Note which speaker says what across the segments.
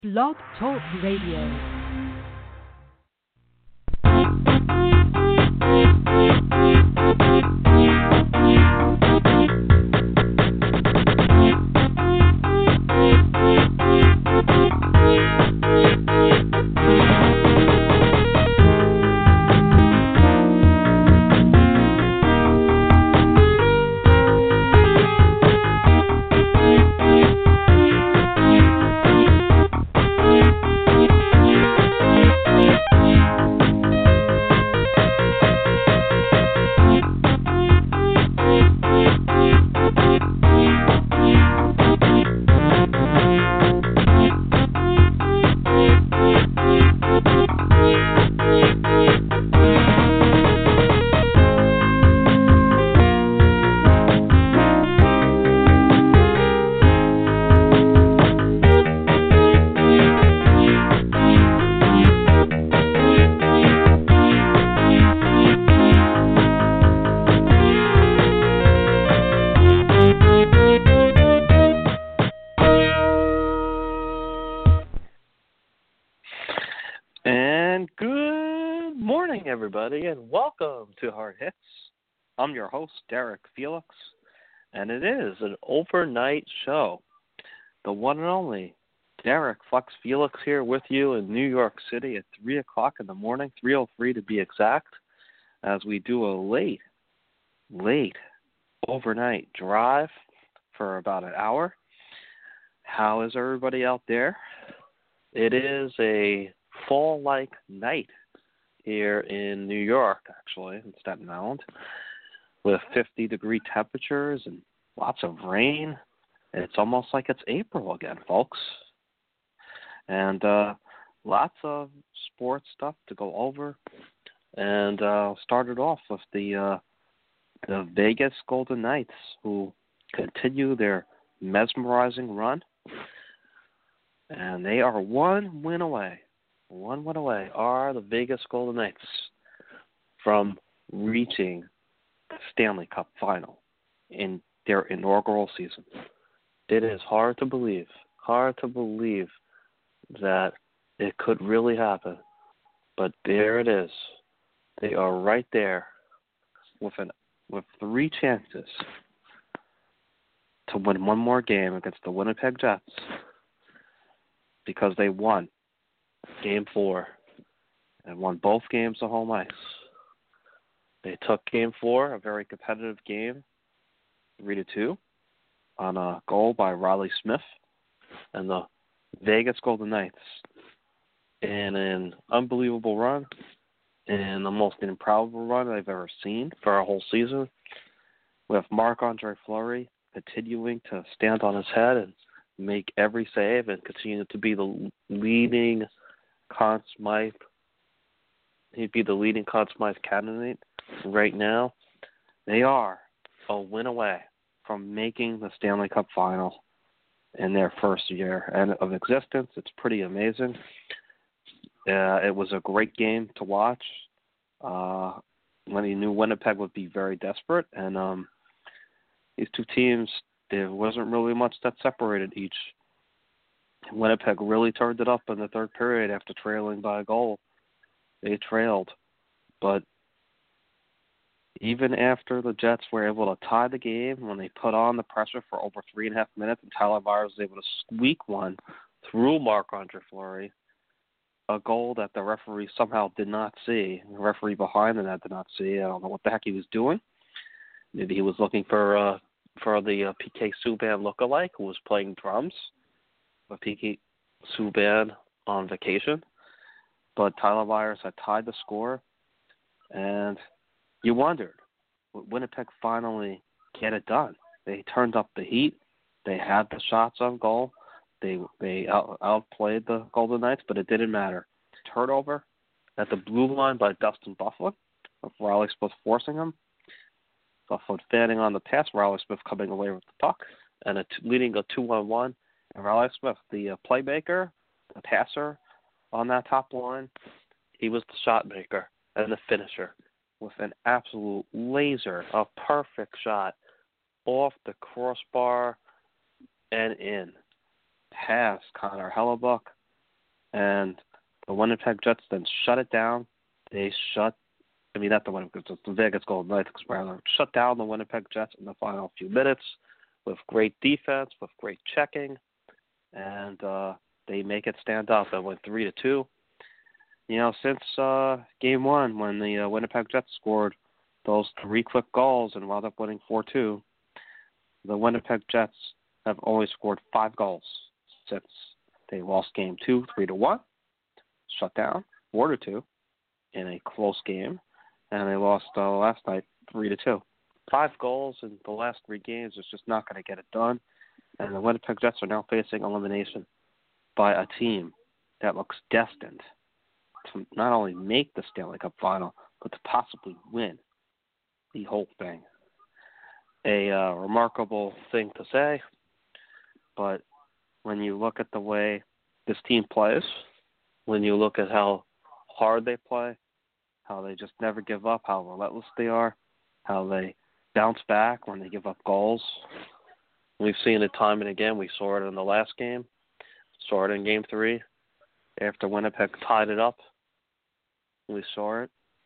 Speaker 1: Blog Talk Radio.
Speaker 2: Everybody, and welcome to Hard Hits. I'm your host, Derek Felix, and it is an overnight show. The one and only Derek Flex Felix here with you in New York City at 3 o'clock in the morning, 3:03 to be exact, as we do a late overnight drive for about an hour. How is everybody out there? It is a fall-like night here in New York, actually, in Staten Island, with 50-degree temperatures and lots of rain. It's almost like it's April again, folks. And lots of sports stuff to go over. And started off with the Vegas Golden Knights, who continue their mesmerizing run. And they are one win away are the Vegas Golden Knights from reaching the Stanley Cup final in their inaugural season. It is hard to believe that it could really happen, but there it is. They are right there with three chances to win one more game against the Winnipeg Jets, because they won Game 4 and won both games at home ice. They took Game 4, a very competitive game, 3-2, on a goal by Riley Smith, and the Vegas Golden Knights, in an unbelievable run and the most improbable run I've ever seen for a whole season, with Marc-Andre Fleury continuing to stand on his head and make every save and continue to be the leading Conn Smythe. He'd be the leading Conn Smythe candidate right now. They are a win away from making the Stanley Cup final in their first year and of existence. It's pretty amazing. It was a great game to watch. When he knew Winnipeg would be very desperate, and these two teams, there wasn't really much that separated each. Winnipeg really turned it up in the third period after trailing by a goal. They trailed. But even after the Jets were able to tie the game, when they put on the pressure for over 3.5 minutes, and Tyler Myers was able to squeak one through Marc-Andre Fleury, a goal that the referee somehow did not see. The referee behind the net did not see. I don't know what the heck he was doing. Maybe he was looking for the PK Subban lookalike who was playing drums. A PK Subban on vacation. But Tyler Myers had tied the score, and you wondered, would Winnipeg finally get it done? They turned up the heat. They had the shots on goal. They outplayed the Golden Knights, but it didn't matter. Turnover at the blue line by Dustin Byfuglien, with Riley Smith forcing him. Byfuglien fanning on the pass, Riley Smith coming away with the puck, and leading a 2-on-1. And Riley Smith, the playmaker, the passer on that top line, he was the shot maker and the finisher with an absolute laser, a perfect shot off the crossbar and in. Past Connor Hellebuck, and the Winnipeg Jets then shut it down. Not the Winnipeg Jets, the Vegas Golden Knights, shut down the Winnipeg Jets in the final few minutes with great defense, with great checking, and they make it stand up. It went 3-2. Since Game 1, when the Winnipeg Jets scored those 3 quick goals and wound up winning 4-2, the Winnipeg Jets have only scored 5 goals since they lost Game 2, 3-1, shut down 4-2 in a close game, and they lost last night 3-2. 5 goals in the last 3 games is just not going to get it done, and the Winnipeg Jets are now facing elimination by a team that looks destined to not only make the Stanley Cup final, but to possibly win the whole thing. A remarkable thing to say, but when you look at the way this team plays, when you look at how hard they play, how they just never give up, how relentless they are, how they bounce back when they give up goals. We've seen it time and again. We saw it in the last game, saw it in Game 3 after Winnipeg tied it up. We saw it,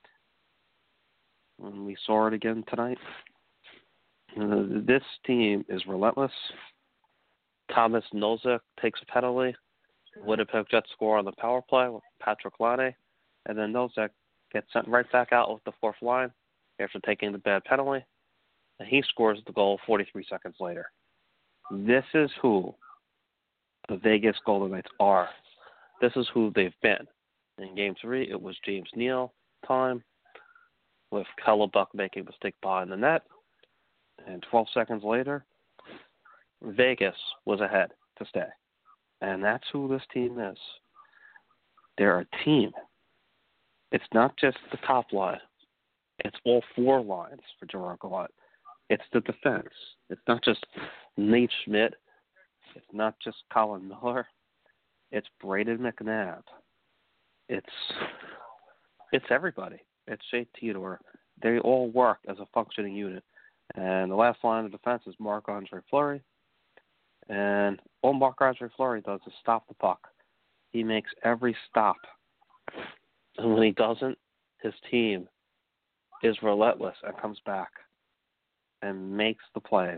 Speaker 2: and we saw it again tonight. This team is relentless. Thomas Nosek takes a penalty. Winnipeg Jets score on the power play with Patrick Laine, and then Nosek gets sent right back out with the fourth line after taking the bad penalty, and he scores the goal 43 seconds later. This is who the Vegas Golden Knights are. This is who they've been. In Game 3, it was James Neal time, with Hellebuck making a mistake behind the net, and 12 seconds later, Vegas was ahead to stay. And that's who this team is. They're a team. It's not just the top line. It's all 4 lines for Gerard Gallant. It's the defense. It's not just Nate Schmidt. It's not just Colin Miller. It's Braden McNabb. It's everybody. It's Shea Theodore. They all work as a functioning unit. And the last line of defense is Marc-Andre Fleury. And all Marc-Andre Fleury does is stop the puck. He makes every stop. And when he doesn't, his team is relentless and comes back and makes the plays.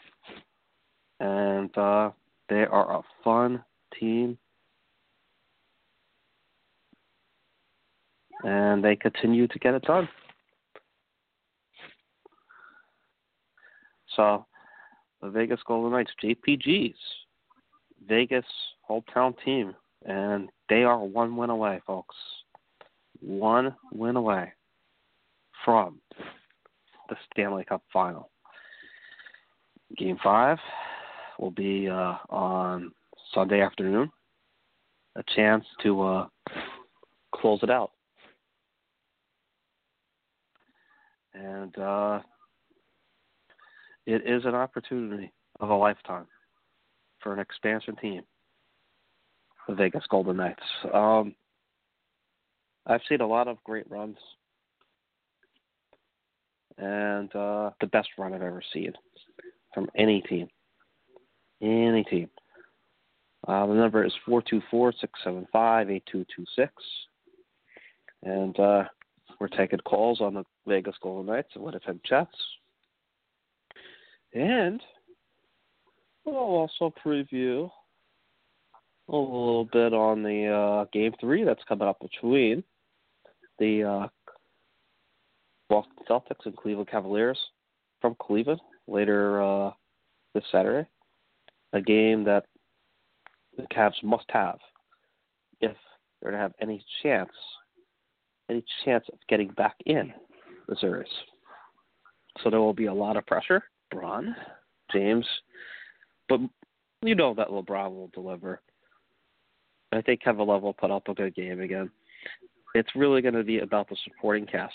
Speaker 2: And they are a fun team. And they continue to get it done. So, the Vegas Golden Knights, JPGs, Vegas hometown team, and they are 1 win away, folks. 1 win away from the Stanley Cup final. Game 5 will be on Sunday afternoon. A chance to close it out. And it is an opportunity of a lifetime for an expansion team, the Vegas Golden Knights. I've seen a lot of great runs, and the best run I've ever seen from any team. Any team. The number is 424-675-8226. And we're taking calls on the Vegas Golden Knights and Winnipeg Jets. And we'll also preview a little bit on the Game 3 that's coming up between the Boston Celtics and Cleveland Cavaliers from Cleveland later this Saturday. A game that the Cavs must have if they're to have any chance of getting back in the series. So there will be a lot of pressure. LeBron, James, but you know that LeBron will deliver. I think Kevin Love will put up a good game again. It's really going to be about the supporting cast.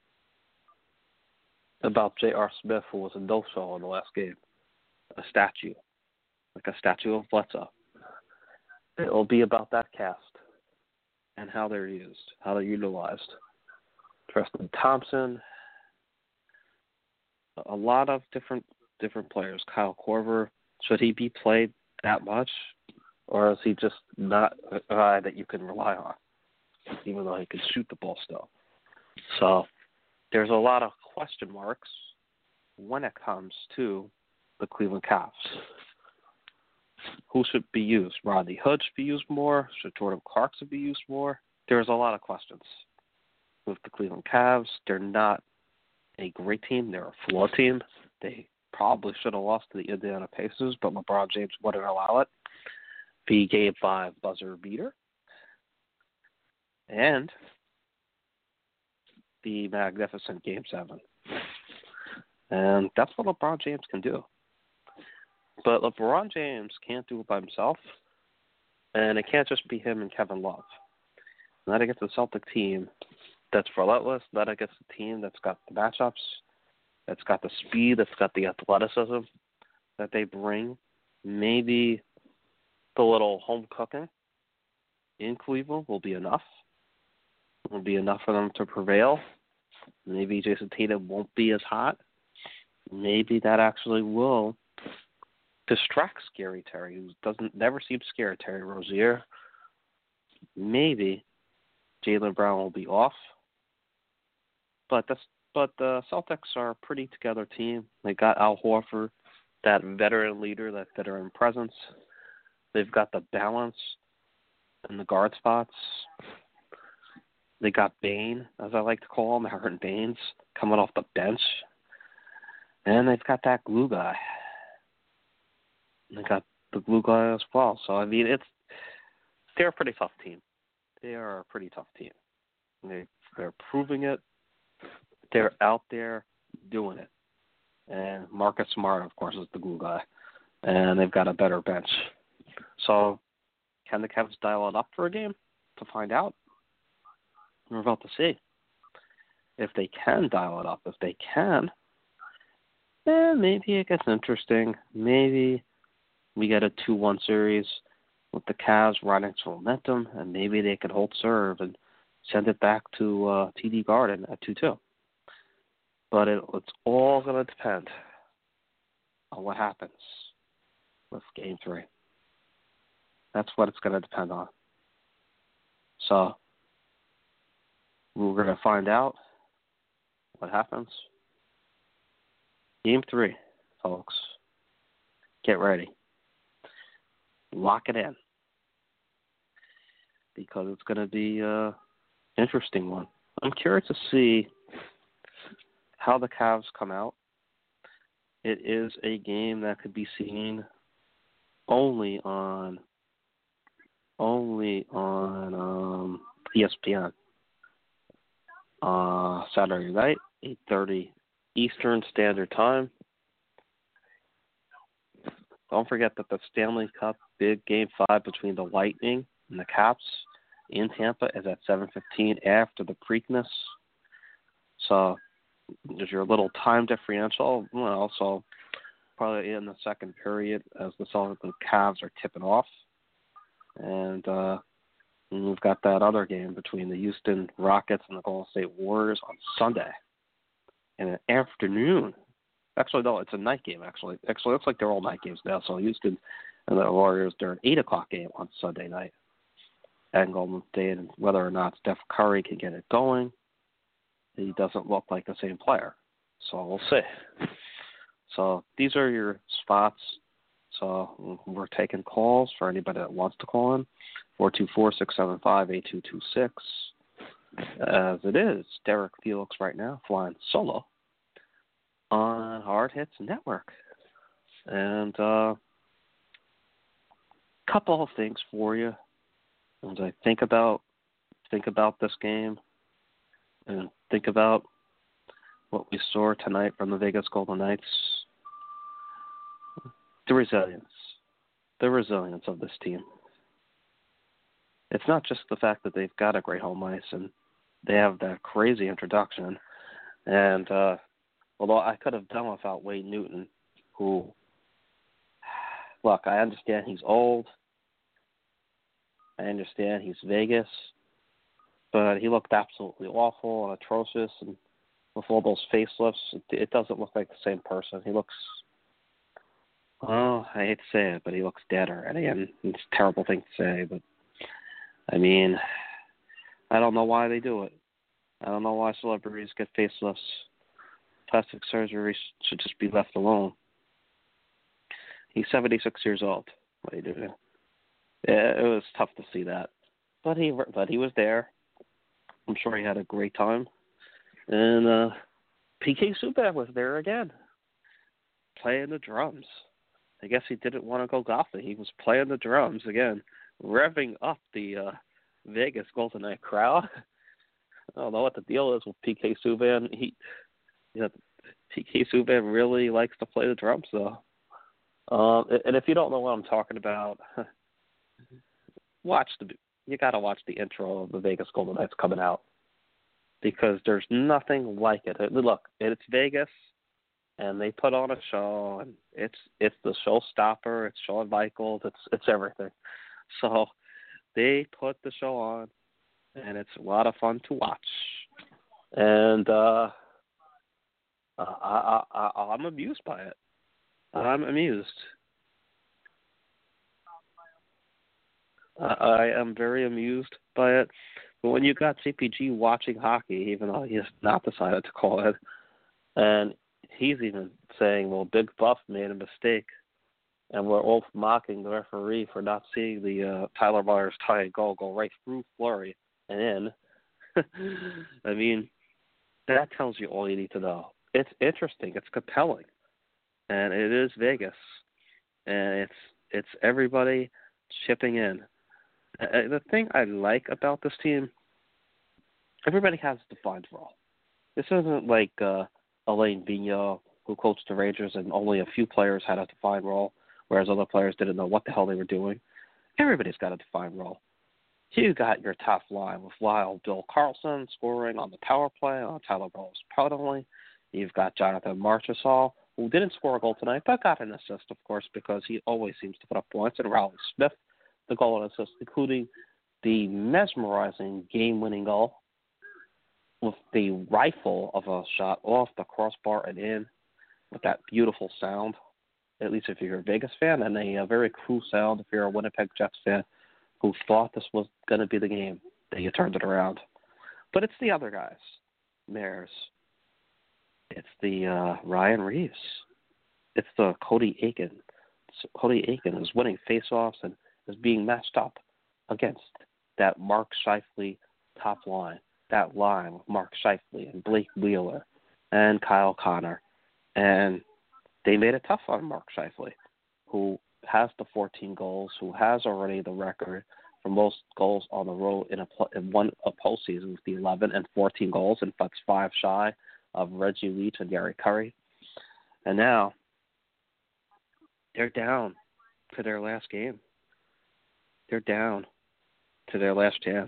Speaker 2: About J.R. Smith, who was a no-show in the last game. A statue. Like a statue of Bledsoe. It will be about that cast and how they're used, how they're utilized. Tristan Thompson, a lot of different players. Kyle Korver, should he be played that much? Or is he just not a guy that you can rely on, even though he can shoot the ball still? So there's a lot of question marks when it comes to the Cleveland Cavs. Who should be used? Rodney Hood should be used more? Should Jordan Clarkson be used more? There's a lot of questions with the Cleveland Cavs. They're not a great team. They're a flawed team. They probably should have lost to the Indiana Pacers, but LeBron James wouldn't allow it. He gave 5 buzzer beater. And the magnificent Game 7. And that's what LeBron James can do. But LeBron James can't do it by himself, and it can't just be him and Kevin Love. Not against a Celtic team that's relentless, not against a team that's got the matchups, that's got the speed, that's got the athleticism that they bring. Maybe the little home cooking in Cleveland will be enough. Will be enough for them to prevail. Maybe Jason Tatum won't be as hot. Maybe that actually will distract Scary Terry, who never seems scared, Terry Rozier. Maybe Jaylen Brown will be off. But the Celtics are a pretty together team. They got Al Horford, that veteran leader, that veteran presence. They've got the balance in the guard spots. They got Bane, as I like to call him, Aaron Baines, coming off the bench. And they've got that glue guy. They got the glue guy as well. So, I mean, they're a pretty tough team. They are a pretty tough team. They're proving it. They're out there doing it. And Marcus Smart, of course, is the glue guy. And they've got a better bench. So, can the Cavs dial it up for a game to find out? We're about to see. If they can dial it up, if they can, then maybe it gets interesting. Maybe we get a 2-1 series with the Cavs riding some momentum, and maybe they can hold serve and send it back to TD Garden at 2-2. But it's all going to depend on what happens with Game 3. That's what it's going to depend on. So we're going to find out what happens. Game 3, folks. Get ready. Lock it in. Because it's going to be an interesting one. I'm curious to see how the Cavs come out. It is a game that could be seen only on ESPN. Saturday night, 8:30 Eastern Standard Time. Don't forget that the Stanley Cup big Game 5 between the Lightning and the Caps in Tampa is at 7:15 after the Preakness. So there's your little time differential. Well, so probably in the second period as the Celtics Cavs are tipping off. And we've got that other game between the Houston Rockets and the Golden State Warriors on Sunday. In an afternoon. Actually, no, it's a night game, actually. Actually, it looks like they're all night games now. So Houston and the Warriors, they're an 8 o'clock game on Sunday night at Golden State. And whether or not Steph Curry can get it going, he doesn't look like the same player. So we'll see. So these are your spots. So we're taking calls for anybody that wants to call in. 424-675-8226. As it is, Derek Felix right now flying solo on Hard Hits Network. And a couple of things for you as I think about this game and think about what we saw tonight from the Vegas Golden Knights. The resilience of this team. It's not just the fact that they've got a great home ice and they have that crazy introduction. And although I could have done without Wade Newton, who, look, I understand he's old. I understand he's Vegas. But he looked absolutely awful and atrocious. And with all those facelifts, it doesn't look like the same person. He looks Well, I hate to say it, but he looks dead already, and it's a terrible thing to say, but I mean, I don't know why they do it. I don't know why celebrities get facelifts. Plastic surgery should just be left alone. He's 76 years old. What do you do? Yeah, it was tough to see that, but he was there. I'm sure he had a great time, and PK Subban was there again, playing the drums. I guess he didn't want to go golfing. He was playing the drums again, revving up the Vegas Golden Knight crowd. I don't know what the deal is with PK Subban. PK Subban really likes to play the drums, though. And if you don't know what I'm talking about, you got to watch the intro of the Vegas Golden Knights coming out, because there's nothing like it. Look, it's Vegas, and they put on a show, and it's the showstopper. It's Shawn Michaels. It's everything. So they put the show on, and it's a lot of fun to watch. And I'm amused by it. I'm amused. I am very amused by it. But when you got CPG watching hockey, even though he has not decided to call it, and he's even saying, well, Big Buff made a mistake, and we're all mocking the referee for not seeing the Tyler Myers tying goal go right through Fleury and in. I mean, that tells you all you need to know. It's interesting. It's compelling. And it is Vegas. And it's everybody chipping in. The thing I like about this team, everybody has a defined role. This isn't like Alain Vigneault, who coached the Rangers, and only a few players had a defined role, whereas other players didn't know what the hell they were doing. Everybody's got a defined role. You got your top line with Lyle Bill Carlson scoring on the power play on Tyler Rose penalty. You've got Jonathan Marchessault, who didn't score a goal tonight, but got an assist, of course, because he always seems to put up points, and Raleigh Smith, the goal and assist, including the mesmerizing game-winning goal with the rifle of a shot off the crossbar and in with that beautiful sound, at least if you're a Vegas fan, and a very cool sound if you're a Winnipeg Jets fan who thought this was going to be the game that you turned it around. But it's the other guys, Mares. It's the Ryan Reeves. It's the Cody Aiken. Cody Aiken is winning faceoffs and is being matched up against that Mark Scheifele top line. That line with Mark Scheifele and Blake Wheeler and Kyle Connor. And they made it tough on Mark Scheifele, who has the 14 goals, who has already the record for most goals on the road in one postseason with the 11 and 14 goals, and that's 5 shy of Reggie Leach and Gary Curry. And now they're down to their last game. They're down to their last chance.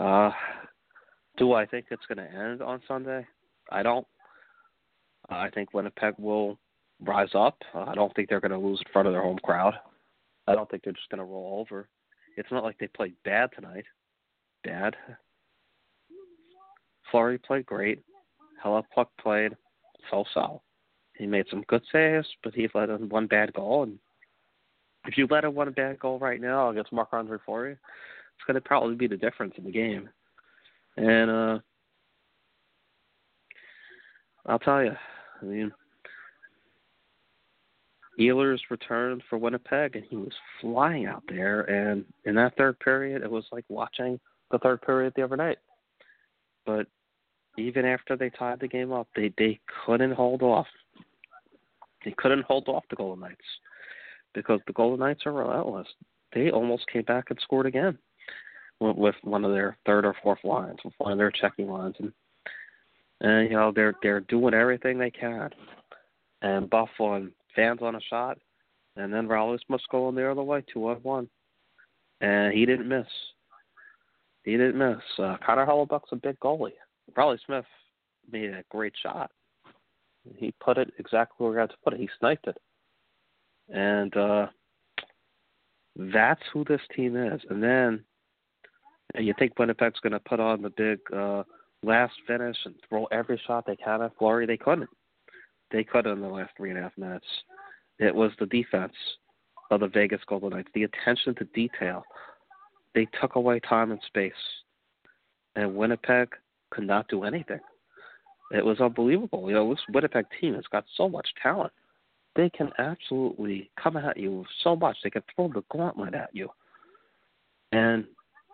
Speaker 2: Do I think it's going to end on Sunday? I don't. I think Winnipeg will rise up. I don't think they're going to lose in front of their home crowd. I don't think they're just going to roll over. It's not like they played bad tonight. Bad. Fleury played great. Hellebuyck played so-so. He made some good saves, but he let in one bad goal. And if you let in one bad goal right now against Marc-Andre Fleury, it's going to probably be the difference in the game. And I'll tell you, I mean, Ehlers returned for Winnipeg, and he was flying out there. And in that third period, it was like watching the third period the other night. But even after they tied the game up, they couldn't hold off. They couldn't hold off the Golden Knights because the Golden Knights are relentless. They almost came back and scored again with one of their third or fourth lines, with one of their checking lines. And you know, they're doing everything they can. And Buffalo fans on a shot, and then Raleigh must go in the other way, 2-on-1. And he didn't miss. Connor Hellebuyck's a big goalie. Raleigh Smith made a great shot. He put it exactly where he had to put it. He sniped it. And that's who this team is. And then you think Winnipeg's going to put on the big last finish and throw every shot they can at Fleury. They couldn't. They couldn't in the last 3.5 minutes. It was the defense of the Vegas Golden Knights, the attention to detail. They took away time and space, and Winnipeg could not do anything. It was unbelievable. This Winnipeg team has got so much talent. They can absolutely come at you so much. They can throw the gauntlet at you. And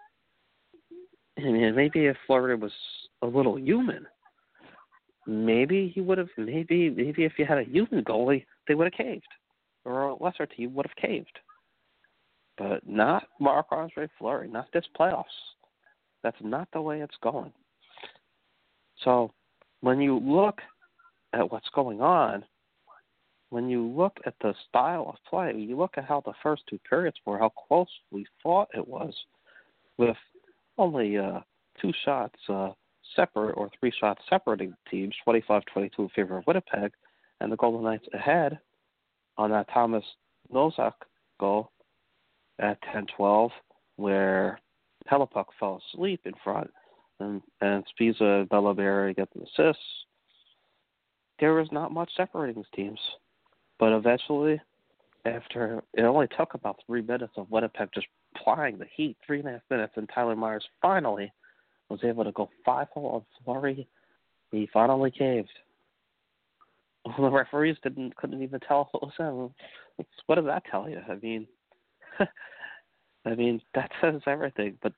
Speaker 2: maybe if Fleury was a little human, maybe he would have. Maybe if you had a human goalie, they would have caved, or a lesser team would have caved. But not Marc-Andre Fleury. Not this playoffs. That's not the way it's going. So when you look at what's going on, when you look at the style of play, you look at how the first two periods were, how close we thought it was, with only 2 shots separate or 3 shots separating teams, 25-22 in favor of Winnipeg, and the Golden Knights ahead on that Thomas Nosek goal at 10-12, where Hellebuyck fell asleep in front, and Spiza and Bellamere get the assists. There was not much separating these teams. But eventually, after it only took about 3 minutes of Winnipeg just applying the heat, 3.5 minutes, and Tyler Myers finally was able to go 5-0 on Fleury. He finally caved. The referees couldn't even tell what was him. What does that tell you? I mean, that says everything. But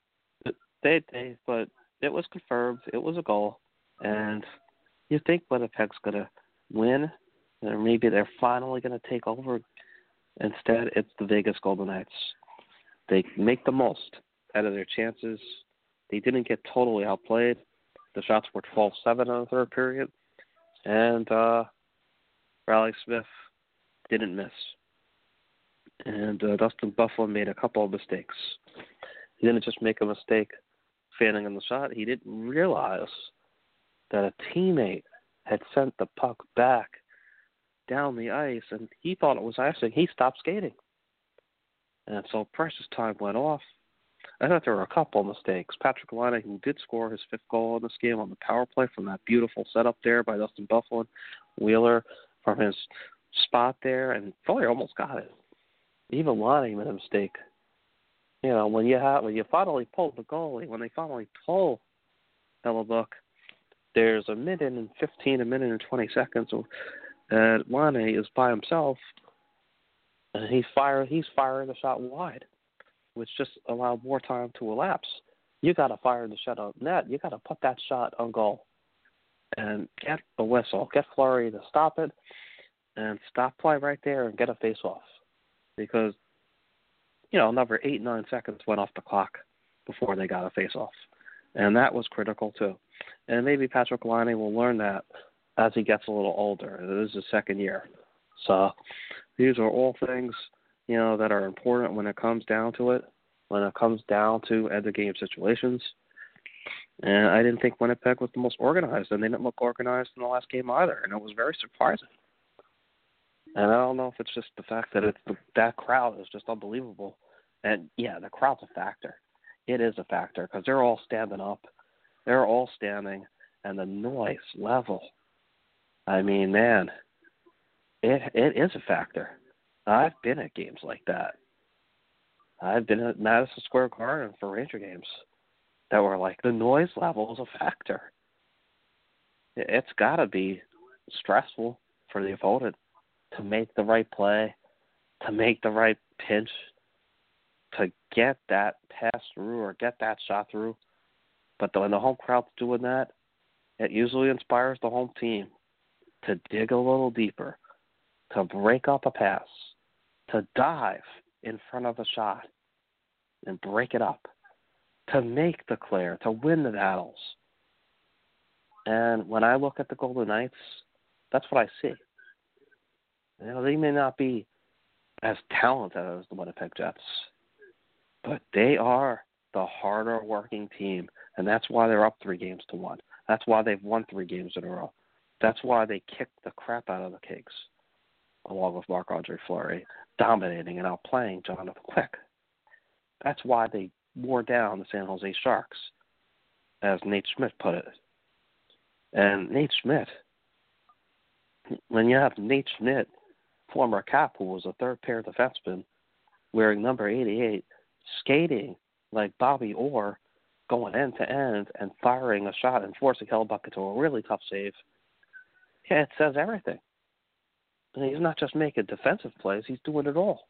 Speaker 2: but it was confirmed. It was a goal, and you think Winnipeg's gonna win, or maybe they're finally gonna take over. Instead, it's the Vegas Golden Knights. They make the most out of their chances. They didn't get totally outplayed. The shots were 12-7 in the third period, and Riley Smith didn't miss. And Dustin Byfuglien made a couple of mistakes. He didn't just make a mistake fanning in the shot. He didn't realize that a teammate had sent the puck back down the ice, and he thought it was icing. He stopped skating. And so precious time went off. I thought there were a couple of mistakes. Patrik Laine, who did score his 5th goal in this game on the power play from that beautiful setup there by Dustin Byfuglien, Wheeler from his spot there, and Fuller almost got it. Even Laine made a mistake. You know, when you finally pull the goalie, when they finally pull Hellebuyck, there's a minute and 20 seconds. And Laine is by himself, and he's firing the shot wide, which just allowed more time to elapse. You got to fire the shot on net. You got to put that shot on goal and get a whistle. Get Fleury to stop it and stop play right there and get a face-off. Because, another 8-9 seconds went off the clock before they got a face-off. And that was critical, too. And maybe Patrik Laine will learn that as he gets a little older. It is his 2nd year. So these are all things, that are important when it comes down to it, when it comes down to end-of-game situations. And I didn't think Winnipeg was the most organized, and they didn't look organized in the last game either, and it was very surprising. And I don't know if it's just the fact that that crowd is just unbelievable. And, yeah, the crowd's a factor. It is a factor because they're all standing up. They're all standing, and the noise level, I mean, man, it is a factor. I've been at games like that. I've been at Madison Square Garden for Ranger games that were like the noise level is a factor. It's got to be stressful for the opponent to make the right play, to make the right pinch, to get that pass through or get that shot through. But when the home crowd's doing that, it usually inspires the home team to dig a little deeper, to break up a pass, to dive in front of a shot and break it up, to make the clear, to win the battles. And when I look at the Golden Knights, that's what I see. They may not be as talented as the Winnipeg Jets, but they are the harder working team, and that's why they're up 3-1. That's why they've won 3 games in a row. That's why they kicked the crap out of the Kings, along with Marc-Andre Fleury, dominating and outplaying Jonathan Quick. That's why they wore down the San Jose Sharks, as Nate Schmidt put it. And Nate Schmidt, when you have Nate Schmidt former Cap, who was a third-pair defenseman, wearing number 88, skating like Bobby Orr, going end to end and firing a shot and forcing Hellbucket to a really tough save. Yeah, it says everything. And he's not just making defensive plays, he's doing it all.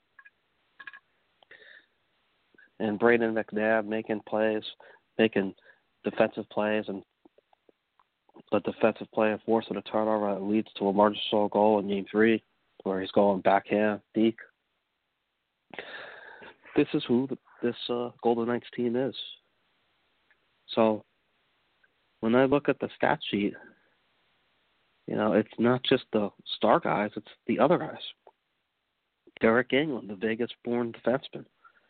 Speaker 2: And Brayden McNabb making plays, making defensive plays, and a defensive play and forcing a turnover that leads to a Marc Gasol goal in Game 3, where he's going backhand, deep. This is who this Golden Knights team is. So when I look at the stat sheet, it's not just the star guys, it's the other guys. Derek England, the Vegas-born defenseman,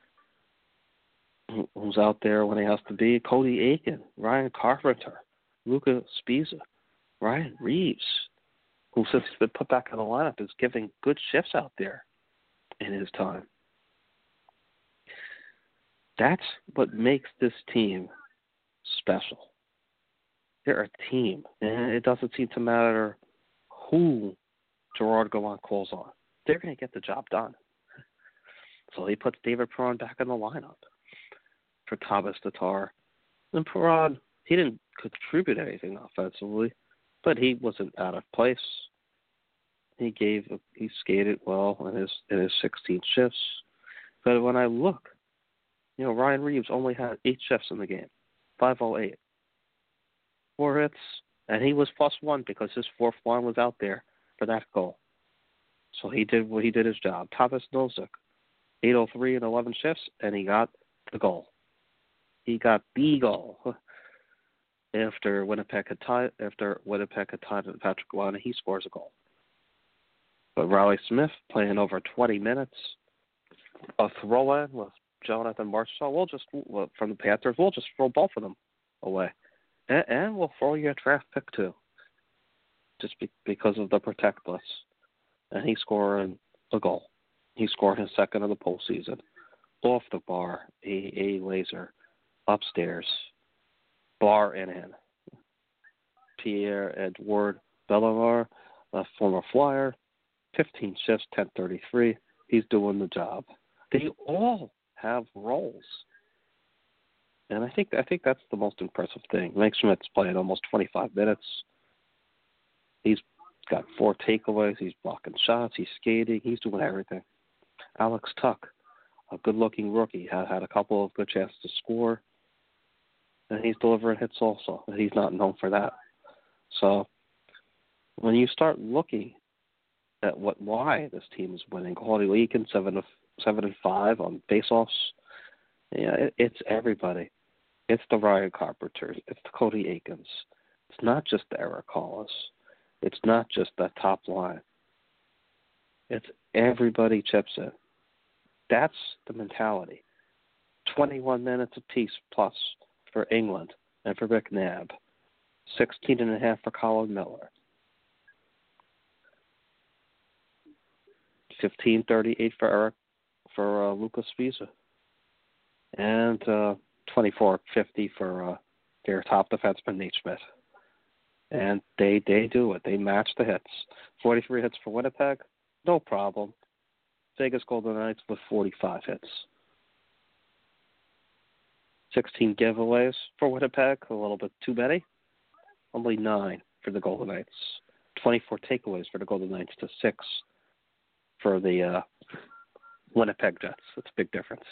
Speaker 2: who's out there when he has to be. Cody Aiken, Ryan Carpenter, Luca Sbisa, Ryan Reeves, who since he's been put back in the lineup is giving good shifts out there in his time. That's what makes this team special. They're a team, and it doesn't seem to matter who Gerard Gallant calls on. They're going to get the job done. So he puts David Perron back in the lineup for Thomas Tatar. And Perron, he didn't contribute anything offensively, but he wasn't out of place. He skated well in his 16 shifts. But when I look, Ryan Reeves only had 8 shifts in the game, 508. 4 hits, and he was +1 because his fourth line was out there for that goal. So he did his job. Thomas Nosek, 803 and 11 shifts, and he got the goal. He got the goal. After Winnipeg had tied with Patrick Laine, he scores a goal. But Riley Smith, playing over 20 minutes, a throw-in with Jonathan Marchessault, from the Panthers, we'll just throw both of them away. And we'll throw you a draft pick, too, just because of the protect list. And he's scoring a goal. He scored his second of the postseason. Off the bar, a laser, upstairs, bar and in. Pierre-Edouard Bellemare, a former Flyer, 15 shifts, 10:33. He's doing the job. They all have roles. And I think that's the most impressive thing. Mike Schmidt's playing almost 25 minutes. He's got 4 takeaways. He's blocking shots. He's skating. He's doing everything. Alex Tuck, a good-looking rookie, had a couple of good chances to score. And he's delivering hits also. And he's not known for that. So when you start looking at why this team is winning, Claudio Eakin, 7-5 on faceoffs, it's everybody. It's the Ryan Carpenters. It's the Cody Aikens. It's not just the Erik Haula's. It's not just that top line. It's everybody chips in. That's the mentality. 21 minutes apiece plus for England and for McNabb. 16.5 for Colin Miller. 15:38 for Luca Sbisa. And 24.50 for their top defenseman, Nate Schmidt. And they do it. They match the hits. 43 hits for Winnipeg, no problem. Vegas Golden Knights with 45 hits. 16 giveaways for Winnipeg, a little bit too many. Only 9 for the Golden Knights. 24 takeaways for the Golden Knights to 6 for the Winnipeg Jets. That's a big difference.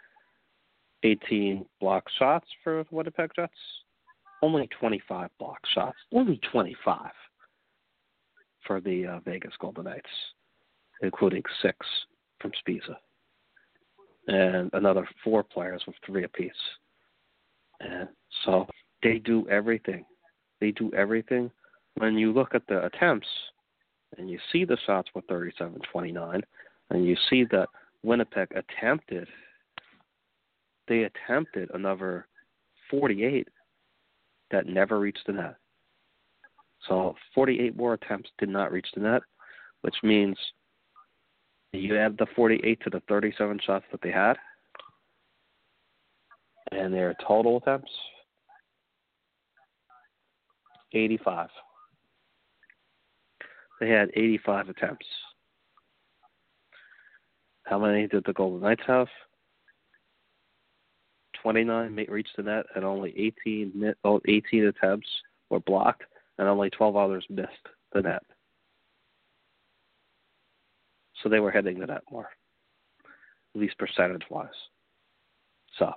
Speaker 2: 18 block shots for the Winnipeg Jets. Only 25 block shots. Only 25 for the Vegas Golden Knights, including 6 from Sbisa. And another 4 players with 3 apiece. And so they do everything. They do everything. When you look at the attempts and you see the shots with 37-29, and you see that Winnipeg attempted another 48 that never reached the net. So 48 more attempts did not reach the net, which means you add the 48 to the 37 shots that they had, and their total attempts, 85. They had 85 attempts. How many did the Golden Knights have? 29 reached the net, and only 18 attempts were blocked, and only 12 others missed the net. So they were hitting the net more, at least percentage-wise. So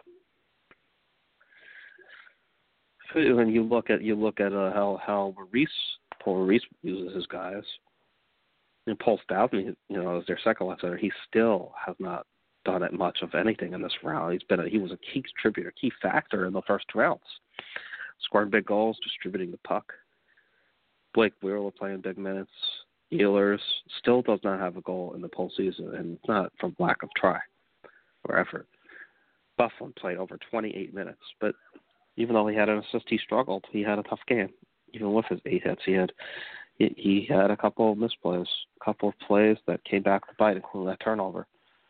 Speaker 2: when you look at how Paul Maurice uses his guys, and Paul Stastny, as their second line center, he still has not done it much of anything in this round. He was a key contributor, key factor in the first two rounds, scoring big goals, distributing the puck. Blake Wheeler playing big minutes. Ehlers still does not have a goal in the postseason, and it's not from lack of try or effort. Bufflin played over 28 minutes, but even though he had an assist, he struggled. He had a tough game. Even with his 8 hits, he had a couple of misplays, a couple of plays that came back to bite, including that turnover.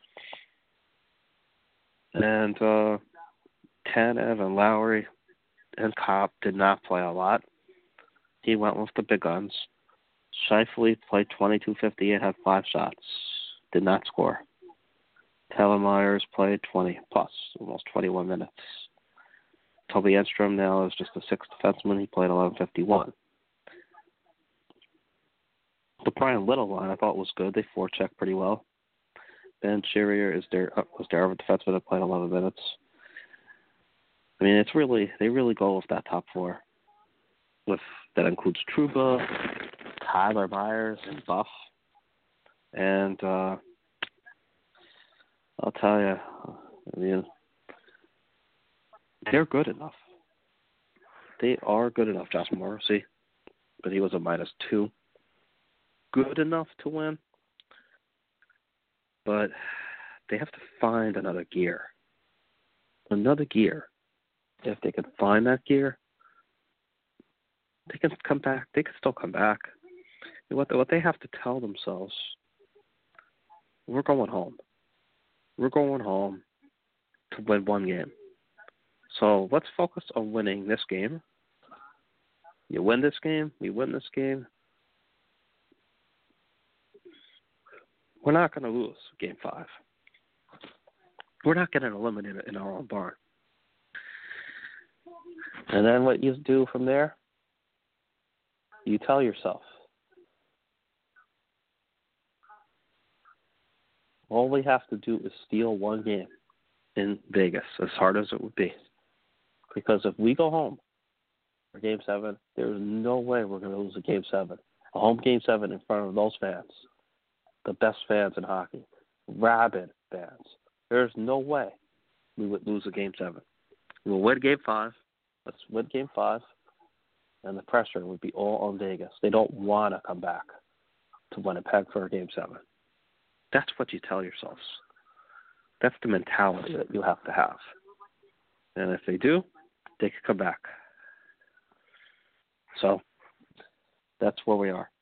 Speaker 2: And Tanev and Lowry and Copp did not play a lot. He went with the big guns. Scheifele played 22:58, had 5 shots, did not score. Tyler Myers played 20 plus, almost 21 minutes. Toby Edstrom now is just a 6th defenseman. He played 11:51. The Brian Little line I thought was good. They forechecked pretty well. Ben Chirier was their other defenseman that played 11 minutes. I mean, they really go with that top 4. That includes Trouba, Tyler Myers, and Buff. And I'll tell you, I mean, they're good enough. They are good enough. Josh Morrissey, but he was a -2. Good enough to win, but they have to find another gear. If they can find that gear, they can come back. They can still come back. What they have to tell themselves, we're going home. We're going home to win one game. So let's focus on winning this game. You win this game, we win this game. We're not going to lose Game 5. We're not getting eliminated in our own barn. And then what you do from there, you tell yourself, all we have to do is steal one game in Vegas, as hard as it would be. Because if we go home for Game 7, there's no way we're going to lose a Game 7. A home Game 7 in front of those fans, the best fans in hockey, rabid fans. There's no way we would lose a Game 7. We'll win Game 5. Let's win Game 5. And the pressure would be all on Vegas. They don't want to come back to Winnipeg for a Game 7. That's what you tell yourselves. That's the mentality that you have to have. And if they do, they can come back. So that's where we are.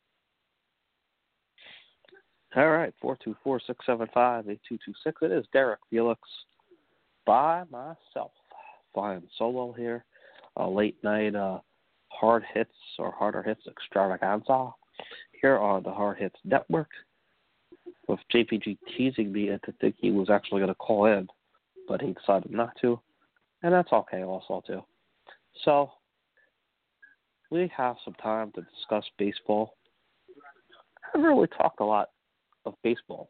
Speaker 2: All right, 424-675-8226. It is Derek Felix by myself, flying solo here. A late night hard hits or harder hits extravaganza here on the Hard Hits Network, with JPG teasing me to think he was actually going to call in, but he decided not to, and that's okay also too. So we have some time to discuss baseball. I haven't really talked a lot of baseball.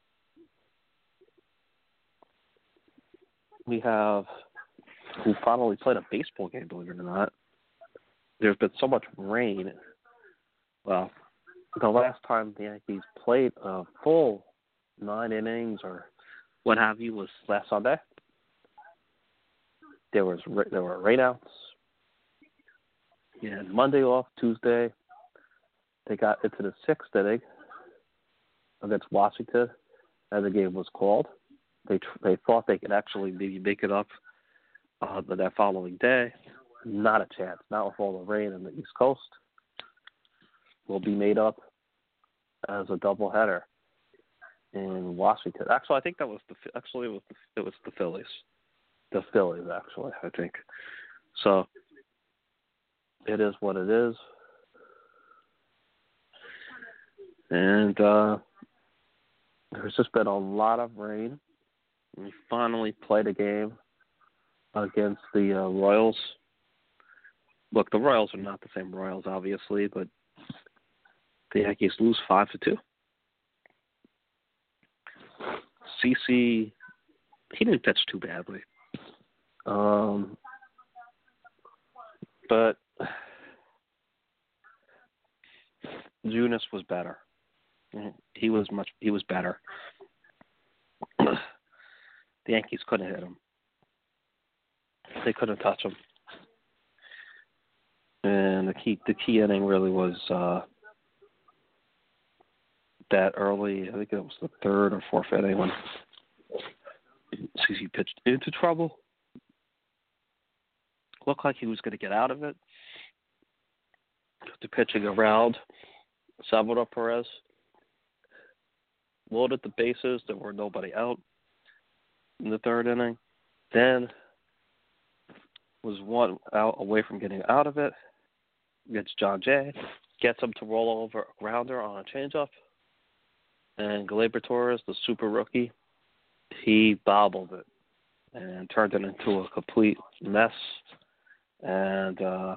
Speaker 2: We have who finally played a baseball game, believe it or not. There's been so much rain. Well, the last time the Yankees played a full 9 innings or what have you was last Sunday. There were rainouts. You had Monday off, Tuesday. They got into the 6th inning against Washington, and the game was called. They thought they could actually maybe make it up that following day. Not a chance. Not with all the rain in the East Coast. Will be made up as a doubleheader in Washington. Actually, I think that was it was the Phillies. The Phillies, actually, I think. So it is what it is. And there's just been a lot of rain. We finally played a game against the Royals. Look, the Royals are not the same Royals, obviously, but the Yankees lose 5-2. CC, he didn't pitch too badly. But Junis was better. He was better. The Yankees couldn't hit him. They couldn't touch him. And the key inning really was that early. I think it was the third or fourth inning when CC pitched into trouble. Looked like he was going to get out of it. The pitching around Salvador Perez. Loaded the bases. There were nobody out in the third inning. Then was one out away from getting out of it. Gets John Jay. Gets him to roll over a grounder on a changeup. And Gleyber Torres, the super rookie, he bobbled it and turned it into a complete mess. And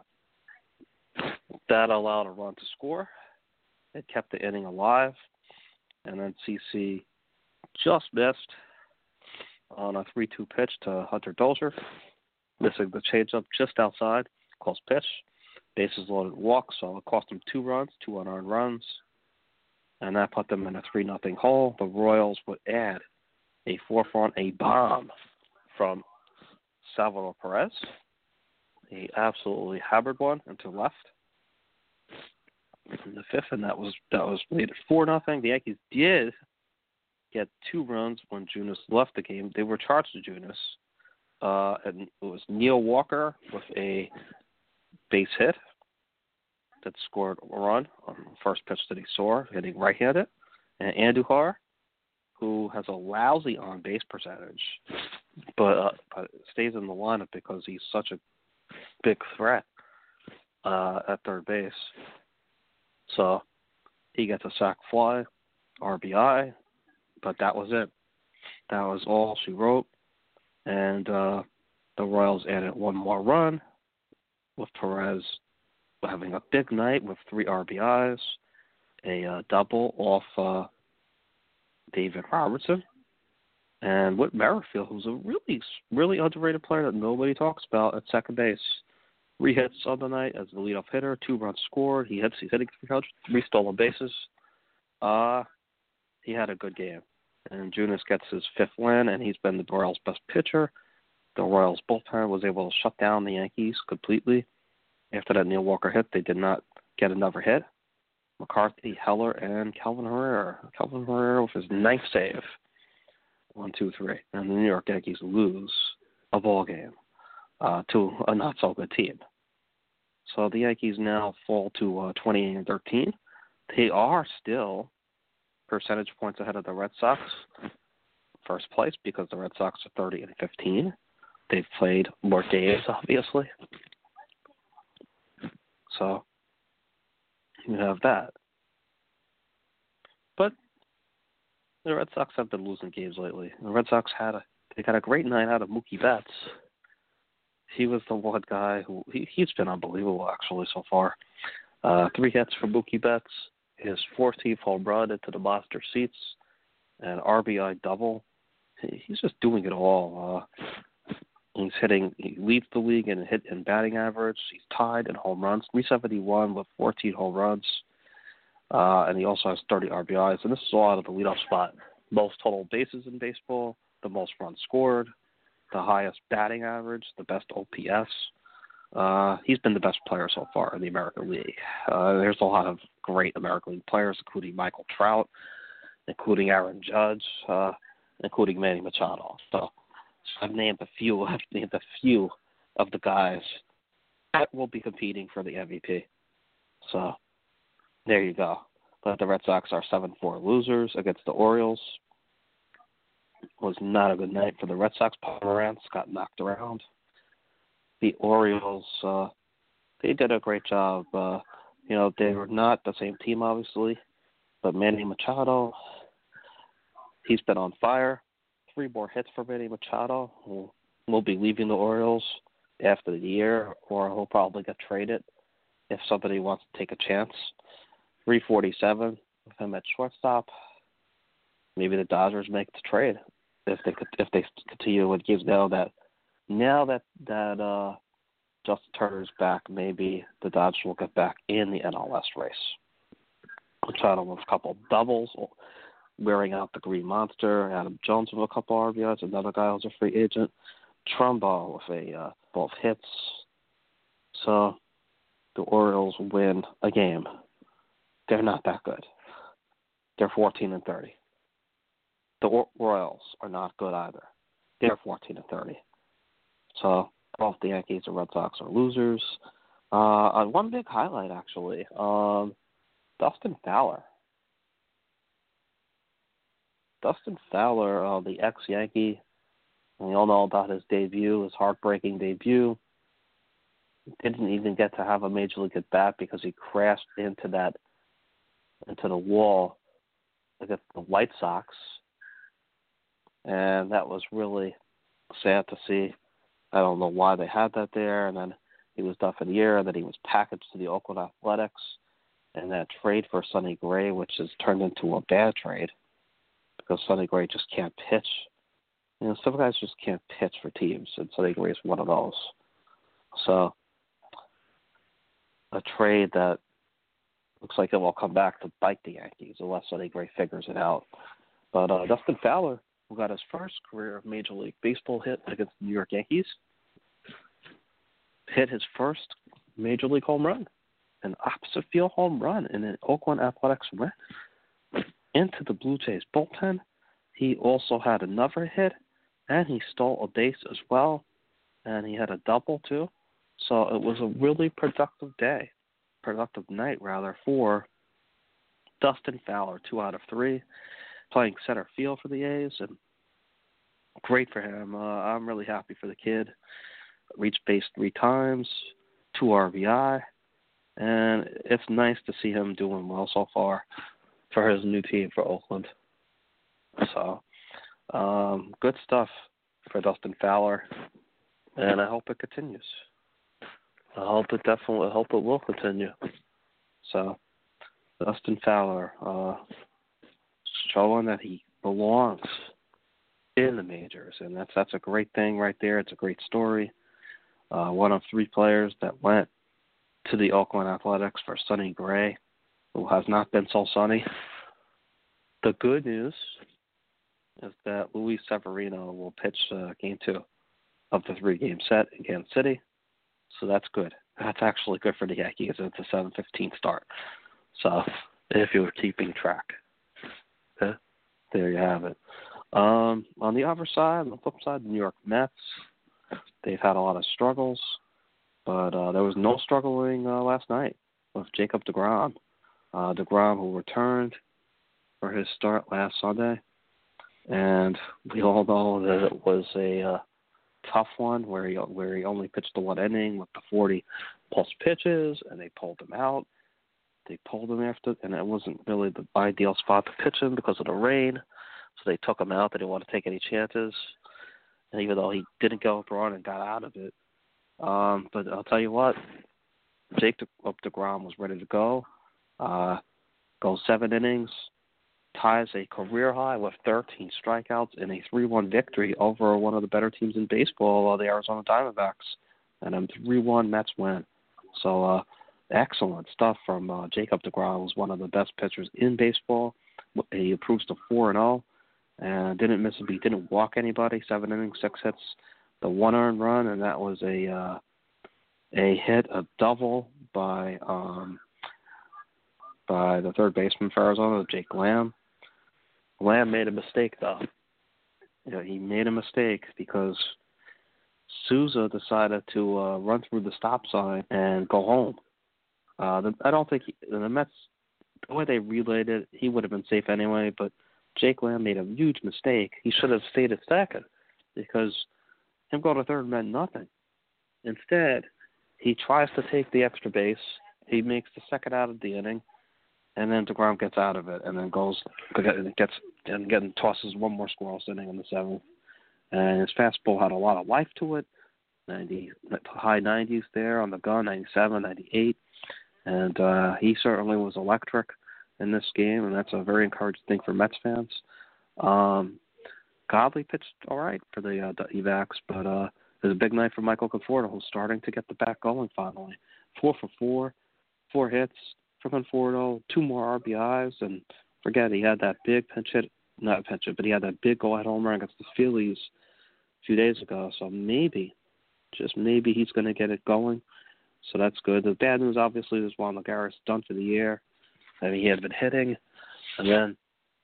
Speaker 2: that allowed a run to score. It kept the inning alive. And then CC just missed on a 3-2 pitch to Hunter Dozier, missing the changeup just outside. Close pitch. Bases loaded walk, so it cost them 2 runs, 2 unearned runs. And that put them in a 3-0 hole. The Royals would add a 4th-run, a bomb from Salvador Perez. He absolutely hammered one into left in the 5th, and that was made it 4-0. The Yankees did get 2 runs when Junis left the game. They were charged to Junis, and it was Neil Walker with a base hit that scored a run on the first pitch that he saw, hitting right-handed, and Andujar, who has a lousy on-base percentage, but stays in the lineup because he's such a big threat at third base. So he gets a sac fly, RBI, but that was it. That was all she wrote. And the Royals added 1 more run with Perez having a big night with 3 RBIs, a double off David Robertson, and Whit Merrifield, who's a really, really underrated player that nobody talks about at second base. 3 hits on the night as the leadoff hitter, 2 runs scored. He's hitting 300, 3 stolen bases. He had a good game. And Junis gets his 5th win, and he's been the Royals' best pitcher. The Royals' bullpen was able to shut down the Yankees completely. After that Neil Walker hit, they did not get another hit. McCarthy, Heller, and Kelvin Herrera. Kelvin Herrera with his 9th save. 1, 2, 3. And the New York Yankees lose a ball game to a not-so-good team. So the Yankees now fall to 28-13. They are still percentage points ahead of the Red Sox, first place, because the Red Sox are 30-15. They've played more games, obviously. So you have that. But the Red Sox have been losing games lately. The Red Sox got a great night out of Mookie Betts. He was the one guy who he's been unbelievable actually so far. 3 hits for Mookie Betts, his 14th home run into the monster seats, an RBI double. He's just doing it all. He leads the league in hit and batting average. He's tied in home runs, 371 with 14 home runs. And he also has 30 RBIs. And this is all out of the leadoff spot. Most total bases in baseball, the most runs scored, the highest batting average, the best OPS. He's been the best player so far in the American League. There's a lot of great American League players, including Michael Trout, including Aaron Judge, including Manny Machado. So I've named a few of the guys that will be competing for the MVP. So there you go. But the Red Sox are 7-4 losers against the Orioles. It was not a good night for the Red Sox. Pomeranz got knocked around. The Orioles, they did a great job. They were not the same team, obviously, but Manny Machado, He's been on fire. 3 more hits for Manny Machado, who will be leaving the Orioles after the year, or he'll probably get traded if somebody wants to take a chance. 347 with him at shortstop. Maybe the Dodgers make the trade if they continue with Gibbs now that Justin Turner's back. Maybe the Dodgers will get back in the NLS race. Machado with a couple of doubles, wearing out the Green Monster. Adam Jones with a couple RBIs, another guy who's a free agent. Trumbo with a both hits. So the Orioles win a game. They're not that good. They're 14-30. The Royals are not good either. They're 14-30. So both the Yankees and Red Sox are losers. One big highlight, actually, Dustin Fowler. Dustin Fowler, the ex-Yankee, we all know about his debut, his heartbreaking debut. Didn't even get to have a major league at bat because he crashed into the wall against the White Sox, and that was really sad to see. I don't know why they had that there, and then he was done for the year, and then he was packaged to the Oakland Athletics, and that trade for Sonny Gray, which has turned into a bad trade because Sonny Gray just can't pitch. You know, some guys just can't pitch for teams, and Sonny Gray is one of those. So a trade that looks like it will come back to bite the Yankees unless Sonny Gray figures it out. But Dustin Fowler, who got his first career Major League Baseball hit against the New York Yankees, hit his first Major League home run, an opposite field home run in an Oakland Athletics win into the Blue Jays bullpen. He also had another hit, and he stole a base as well, and he had a double too. So it was a really productive night for Dustin Fowler, 2 out of 3, playing center field for the A's, and great for him. I'm really happy for the kid. Reached base 3 times, 2 RBI, and it's nice to see him doing well so far for his new team for Oakland. So, good stuff for Dustin Fowler, and I hope it continues. I hope it will continue. So, Dustin Fowler, showing that he belongs in the majors, and that's a great thing right there. It's a great story. One of 3 players that went to the Oakland Athletics for Sonny Gray, who has not been so sunny. The good news is that Luis Severino will pitch Game 2 of the 3-game set in Kansas City. So that's good. That's actually good for the Yankees. It's a 7:15 start. So if you were keeping track, there you have it. On the other side, on the flip side, the New York Mets, they've had a lot of struggles, but there was no struggling last night with Jacob deGrom. deGrom, who returned for his start last Sunday, and we all know that it was a tough one where he only pitched the 1 inning with the 40-plus pitches, and they pulled him out. They pulled him after, and it wasn't really the ideal spot to pitch him because of the rain, so they took him out. They didn't want to take any chances, and even though he didn't go up run and got out of it. But I'll tell you what, Jacob deGrom was ready to go. Goes 7 innings, ties a career high with 13 strikeouts in a 3-1 victory over one of the better teams in baseball, the Arizona Diamondbacks, and a 3-1 Mets win. So excellent stuff from Jacob deGrom, who's one of the best pitchers in baseball. He improves to 4-0 and didn't miss a beat, didn't walk anybody. 7 innings, 6 hits, the 1 earned run, and that was a double by the third baseman for Arizona, Jake Lamb. Lamb made a mistake, though. He made a mistake because Souza decided to run through the stop sign and go home. I don't think the Mets, the way they relayed it, he would have been safe anyway, but Jake Lamb made a huge mistake. He should have stayed at second because him going to third meant nothing. Instead, he tries to take the extra base. He makes the second out of the inning, and then deGrom gets out of it and then gets and getting tosses one more scoreless inning in the seventh. And his fastball had a lot of life to it. High 90s there on the gun, 97, 98. And he certainly was electric in this game, and that's a very encouraging thing for Mets fans. Godley pitched all right for the Evacs, but it was a big night for Michael Conforto, who's starting to get the bat going finally. 4 for 4 hits for Conforto, 2 more RBIs, and forget he had that big but he had that big go-ahead home run against the Phillies a few days ago. So maybe, just maybe, he's going to get it going. So that's good. The bad news, obviously, is Juan Lagares done for the year. I mean, he had been hitting, and then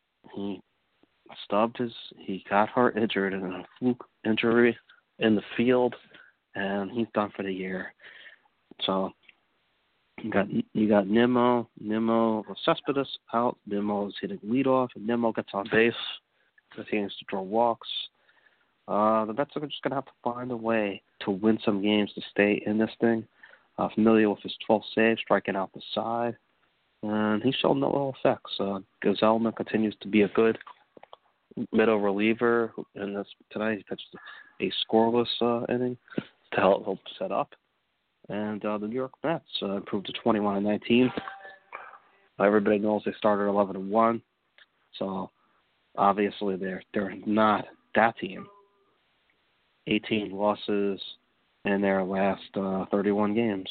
Speaker 2: he got injured in a fluke injury in the field, and he's done for the year. So you got Nimmo Cespedes out. Nimmo is hitting leadoff, and Nimmo gets on base. Continues to draw walks. The Mets are just going to have to find a way to win some games to stay in this thing. Familiar with his 12th save, striking out the side. And he showed no ill effects. Gazelman continues to be a good middle reliever. And tonight he pitched a scoreless inning to help set up. And the New York Mets improved to 21-19. Everybody knows they started 11-1. So obviously they're not that team. 18 losses in their last 31 games.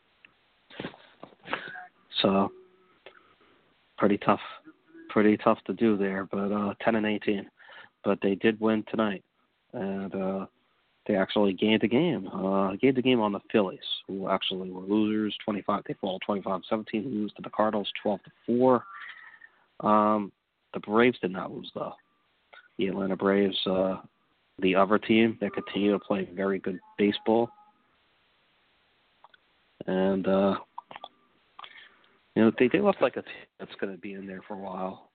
Speaker 2: So pretty tough to do there, but 10-18. But they did win tonight, and they actually gained the game. Gained the game on the Phillies, who actually were losers. They fall 25-17, lose to the Cardinals 12-4. The Braves did not lose though. The Atlanta Braves, the other team, they continue to play very good baseball, and they look like a team that's going to be in there for a while.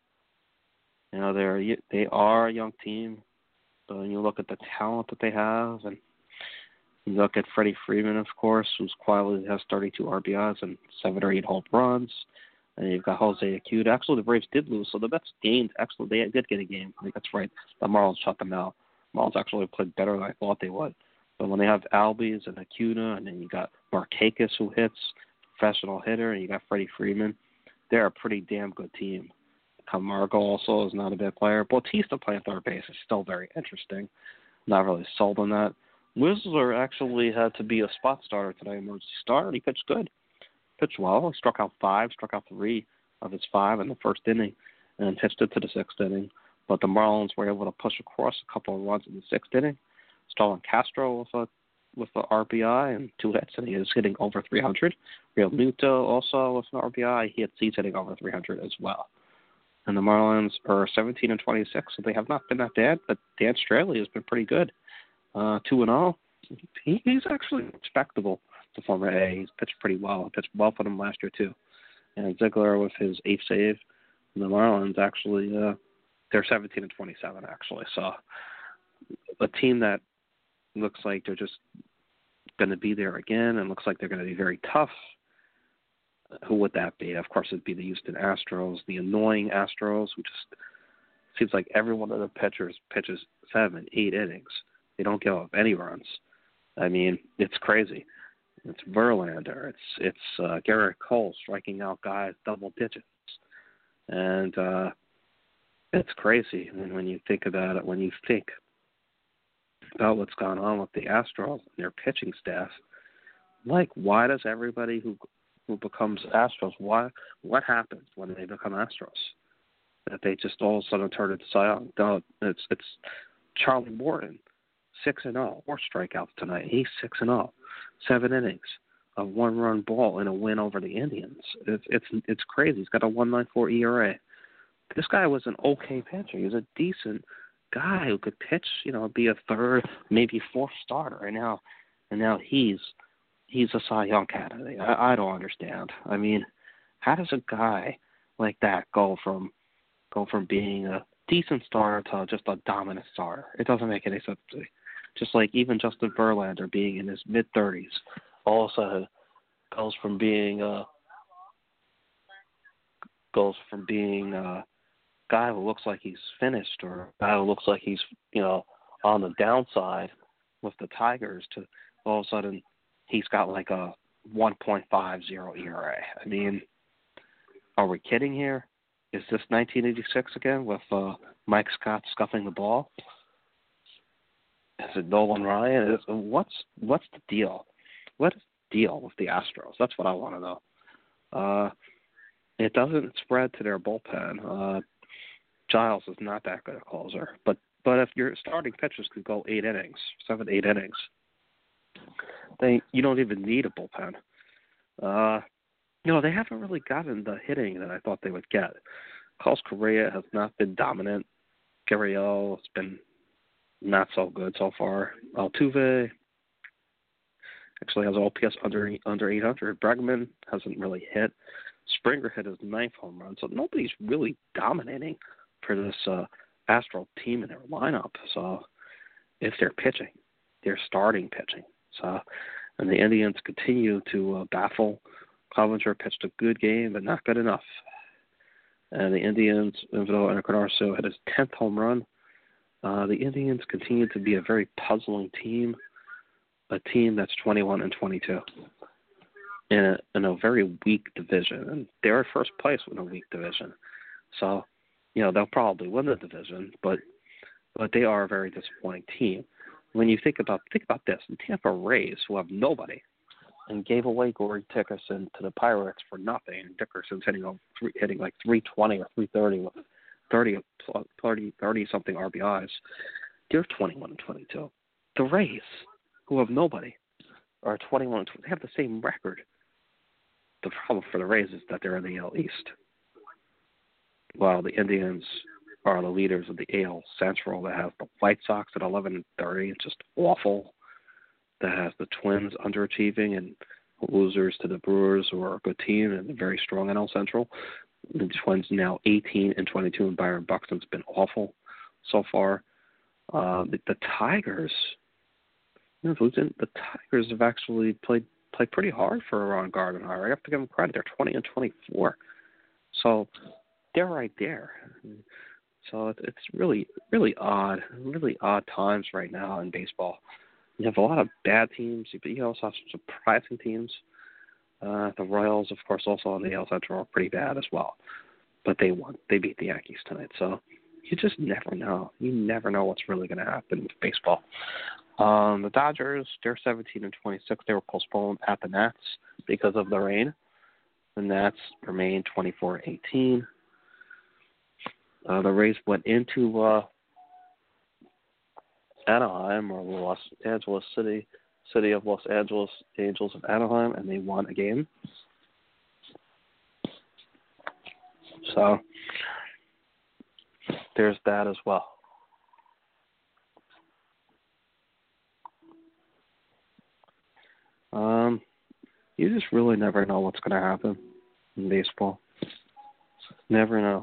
Speaker 2: They are a young team, but when you look at the talent that they have, and you look at Freddie Freeman, of course, who's quietly has 32 RBIs and 7 or 8 home runs, and you've got Jose Acuña. Actually, the Braves did lose, so the Mets gained. Actually, they did get a game. I think that's right. The Marlins shut them out. Marlins actually played better than I thought they would. But when they have Albies and Acuña, and then you got Markakis, who hits, professional hitter, and you got Freddie Freeman, they're a pretty damn good team. Camargo also is not a bad player. Bautista playing third base is still very interesting. Not really sold on that. Whistler actually had to be a spot starter today, emergency starter. He pitched good. Pitched well. He struck out 3 of his 5 in the first inning and pitched it to the 6th inning. But the Marlins were able to push across a couple of runs in the 6th inning. Starlin Castro with the RBI and 2 hits, and he is hitting over 300. Real Muto also with an RBI. He's hitting over 300 as well. And the Marlins are 17-26, so they have not been that bad. But Dan Straley has been pretty good. 2-0. He's actually respectable to former A. He's pitched pretty well. He pitched well for them last year too. And Ziegler with his 8th save. And the Marlins actually, they're 17-27 actually. So a team that looks like they're just going to be there again, and looks like they're going to be very tough. Who would that be? Of course, it'd be the Houston Astros, the annoying Astros, who just seems like every one of the pitchers pitches 7, 8 innings. They don't give up any runs. I mean, it's crazy. It's Verlander. It's Garrett Cole striking out guys double digits, and it's crazy when you think about it. When you think about what's gone on with the Astros and their pitching staff, like, why does everybody who becomes Astros, what happens when they become Astros? That they just all of a sudden turn into Cy Young? No, it's Charlie Morton, 6-0, 4 strikeouts tonight. He's 6-0, 7 innings, a 1-run ball in a win over the Indians. It's crazy. He's got a 1.94 ERA. This guy was an okay pitcher. He was a decent guy who could pitch, be a 3rd, maybe 4th starter. And now he's a Cy Young candidate. I don't understand. I mean, how does a guy like that go from being a decent starter to just a dominant starter? It doesn't make any sense to me. Just like even Justin Verlander being in his mid-30s, all of a sudden goes from being guy who looks like he's finished or a guy who looks like he's, on the downside with the Tigers to all of a sudden he's got like a 1.50 ERA. I mean, are we kidding here? Is this 1986 again with Mike Scott scuffing the ball? Is it Nolan Ryan? What's the deal? What is the deal with the Astros? That's what I want to know. It doesn't spread to their bullpen. Giles is not that good a closer, but if your starting pitchers could go 8 innings, 7-8 innings, you don't even need a bullpen. They haven't really gotten the hitting that I thought they would get. Carlos Correa has not been dominant. Gurriel has been not so good so far. Altuve actually has OPS under 800. Bregman hasn't really hit. Springer hit his 9th home run, so nobody's really dominating for this Astro team in their lineup. So if they're pitching, they're starting pitching. So, and the Indians continue to baffle. Clevenger pitched a good game, but not good enough. And the Indians, Enzo Encarnacion hit his 10th home run. The Indians continue to be a very puzzling team, a team that's 21-22 in a very weak division, and they're first place in a weak division. So, they'll probably win the division, but they are a very disappointing team. When you think about this, the Tampa Rays, who have nobody, and gave away Corey Dickerson to the Pirates for nothing. Dickerson's hitting like 320 or 330 with 30 something RBIs. They're 21-22. The Rays, who have nobody, are 21-20. They have the same record. The problem for the Rays is that they're in the AL East, while the Indians are the leaders of the AL Central. That has the White Sox at 11-30. It's just awful. That has the Twins underachieving and losers to the Brewers, who are a good team and very strong in NL Central. The Twins now 18-22, and Byron Buxton's been awful so far. The Tigers, the Tigers have actually played pretty hard for Ron Gardenhire. I have to give them credit. They're 20-24, so they're right there. So it's really, really odd times right now in baseball. You have a lot of bad teams, but you also have some surprising teams. The Royals, of course, also on the AL Central are pretty bad as well. But they won. They beat the Yankees tonight. So you just never know. You never know what's really going to happen with baseball. The Dodgers, they're 17-26. They were postponed at the Nats because of the rain. The Nats remain 24-18. The Rays went into Anaheim, or Los Angeles City of Los Angeles Angels of Anaheim, and they won a game. So there's that as well. You just really never know what's going to happen in baseball. Never know.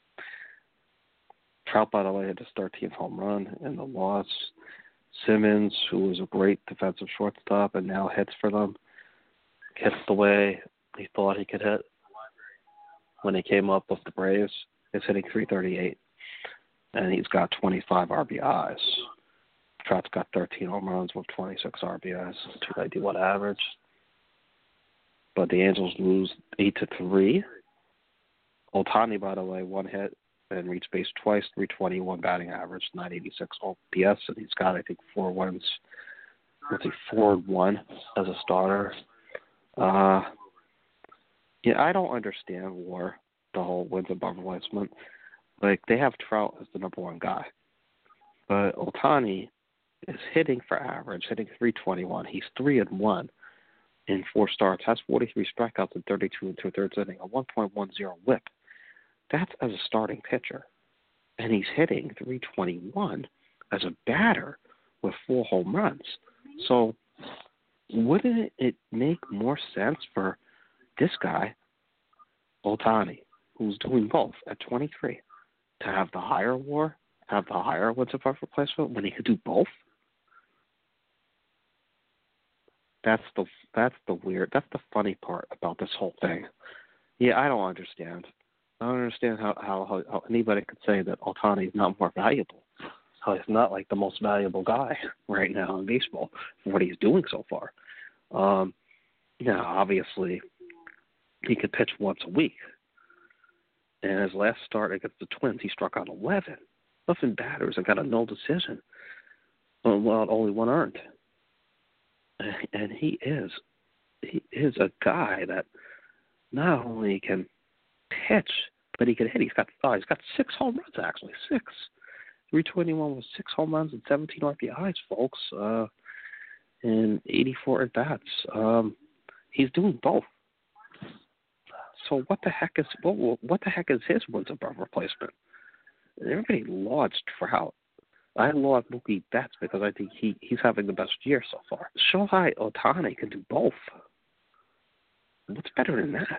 Speaker 2: Trout, by the way, had his 13th home run in the loss. Simmons, who was a great defensive shortstop and now hits for them, hits the way he thought he could hit when he came up with the Braves. He's hitting .338, and he's got 25 RBIs. Trout's got 13 home runs with 26 RBIs, 291 average. But the Angels lose 8-3. Ohtani, by the way, one hit and reached base twice, 321 batting average, 986 OPS, and he's got, I think, 4 wins. 4-1 as a starter. I don't understand WAR, the whole wins above replacement. Like, they have Trout as the number one guy. But Ohtani is hitting for average, hitting 321. He's 3-1 in 4 starts, has 43 strikeouts in 32 and 2/3 inning, a 1.10 whip. That's as a starting pitcher. And he's hitting 321 as a batter with 4 home runs. So wouldn't it make more sense for this guy, Ohtani, who's doing both at 23, to have the higher WAR, have the higher wins above replacement when he could do both? That's the funny part about this whole thing. Yeah, I don't understand. I don't understand how anybody could say that Ohtani is not more valuable. How he's not like the most valuable guy right now in baseball for what he's doing so far. Now, obviously, he could pitch once a week. And his last start against the Twins, he struck out 11. 11 batters and got a no decision. Well, only one earned. And he is a guy that not only can pitch, but he can hit. He's got 6 home runs, actually. 6. 321 with 6 home runs and 17 RBIs, folks. And 84 at-bats. He's doing both. So what the heck is his wins above replacement? Everybody lauds Trout. I laud Mookie Betts because I think he's having the best year so far. Shohei Ohtani can do both. What's better than that?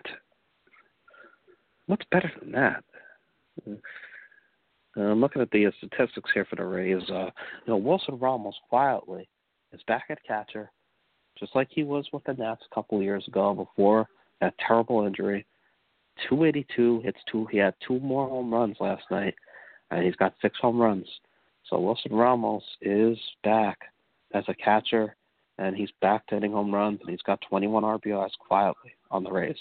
Speaker 2: I'm looking at the statistics here for the Rays. Wilson Ramos quietly is back at catcher, just like he was with the Nats a couple of years ago before that terrible injury. 282 hits 2. He had 2 more home runs last night, and he's got 6 home runs. So Wilson Ramos is back as a catcher, and he's back to hitting home runs, and he's got 21 RBIs quietly on the Rays.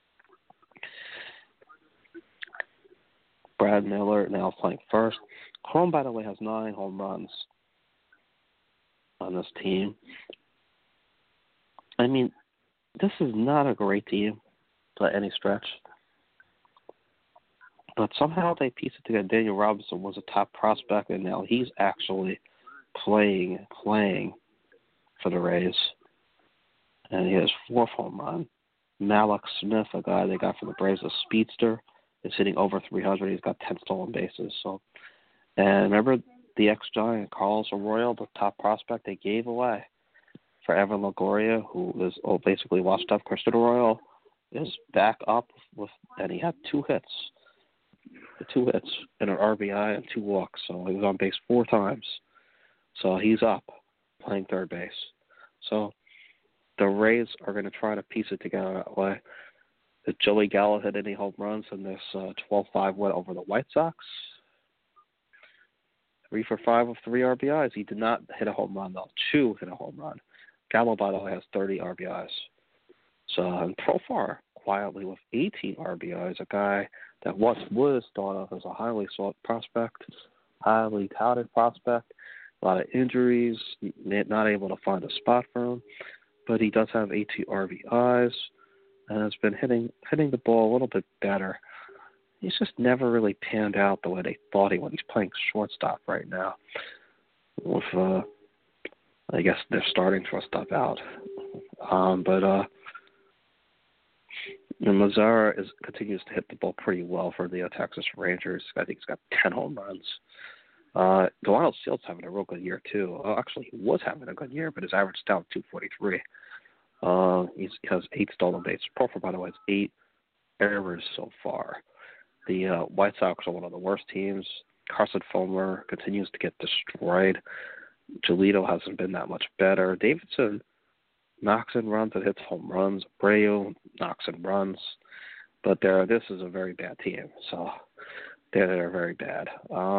Speaker 2: Brad Miller now playing first. Chrome, by the way, has 9 home runs on this team. I mean, this is not a great team by any stretch. But somehow they pieced it together. Daniel Robinson was a top prospect, and now he's actually playing for the Rays. And he has 4th home run. Malik Smith, a guy they got from the Braves, a speedster, is hitting over 300. He's got 10 stolen bases. And remember the ex-Giant, Carlos Arroyo, the top prospect they gave away for Evan Longoria, who is basically washed up. Christian Arroyo is back up and he had 2 hits. 2 hits and an RBI and 2 walks. So he was on base 4 times. So he's up playing third base. So the Rays are going to try to piece it together that way. Did Joey Gallo hit any home runs in this 12-5 win over the White Sox? 3 for 5 with 3 RBIs. He did not hit a home run, though. Chu hit a home run. Gallo, by the way, has 30 RBIs. So, and Profar quietly with 18 RBIs, a guy that once was thought of as a highly sought prospect, highly touted prospect, a lot of injuries, not able to find a spot for him, but he does have 18 RBIs and has been hitting the ball a little bit better. He's just never really panned out the way they thought he would. He's playing shortstop right now. With I guess they're starting shortstop out, Mazara continues to hit the ball pretty well for the Texas Rangers. I think he's got 10 home runs. Donald Steele's having a real good year, too. Actually, he was having a good year, but his average is down 243. He has 8 stolen bases. Profile, by the way, has 8 errors so far. The White Sox are one of the worst teams. Carson Fulmer continues to get destroyed. Giolito hasn't been that much better. Davidson knocks in runs and hits home runs. Abreu knocks in runs. But this is a very bad team. So they're very bad.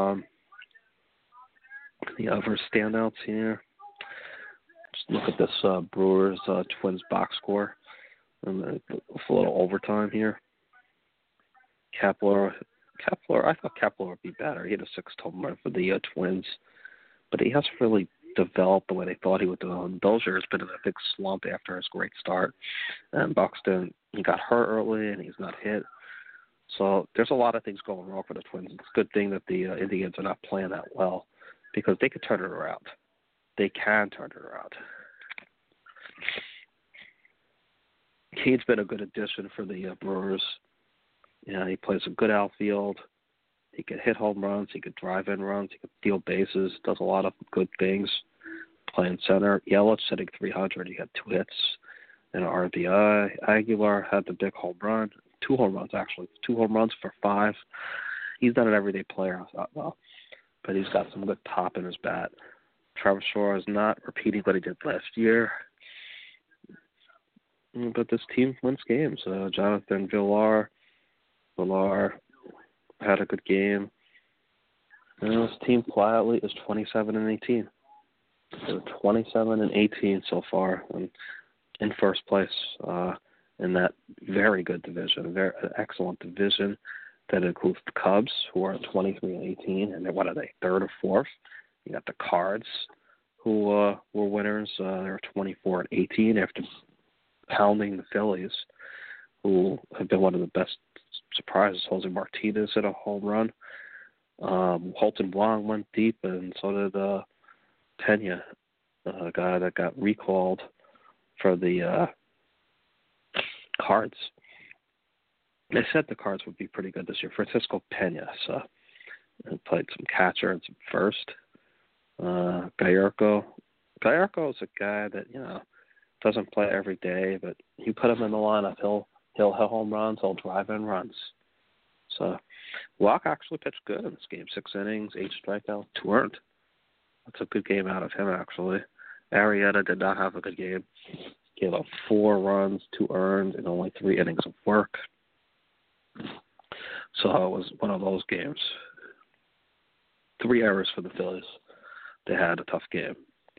Speaker 2: The other standouts here. Just look at this Brewers Twins box score. And a little overtime here. Kepler, I thought Kepler would be better. He had a 6 home run for the Twins. But he hasn't really developed the way they thought he would develop. Dozier has been in a big slump after his great start. And Buxton, he got hurt early and he's not hit. So there's a lot of things going wrong for the Twins. It's a good thing that the Indians are not playing that well because they could turn it around. They can turn it around. Cade's been a good addition for the Brewers. He plays a good outfield. He could hit home runs. He could drive in runs. He could steal bases. Does a lot of good things. Playing center. Yelich hitting 300. He had 2 hits and an RBI. Aguilar had the big home run. 2 home runs, actually. 2 home runs for 5. He's not an everyday player, I thought, well, but he's got some good pop in his bat. Travis Shaw is not repeating what he did last year. But this team wins games. Jonathan Villar Villar had a good game. And this team quietly is 27-18. They're 27-18 so far, and in first place in that very good division, very excellent division that includes the Cubs, who are 23-18, and what are they, third or fourth? You got the Cards, who were winners. They're 24-18 after pounding the Phillies, who have been one of the best surprises. Jose Martinez hit a home run. Holton Wong went deep, and so did Pena, a guy that got recalled for the Cards. They said the Cards would be pretty good this year. Francisco Pena, so he played some catcher and some first. Gallardo is a guy that, doesn't play every day, but you put him in the lineup, he'll hit home runs, he'll drive in runs. So Locke actually pitched good in this game. 6 innings, 8 strikeouts, 2 earned. That's a good game out of him, actually. Arrieta did not have a good game. Gave up 4 runs, 2 earned, and only 3 innings of work. So it was one of those games. 3 errors for the Phillies. They had a tough game.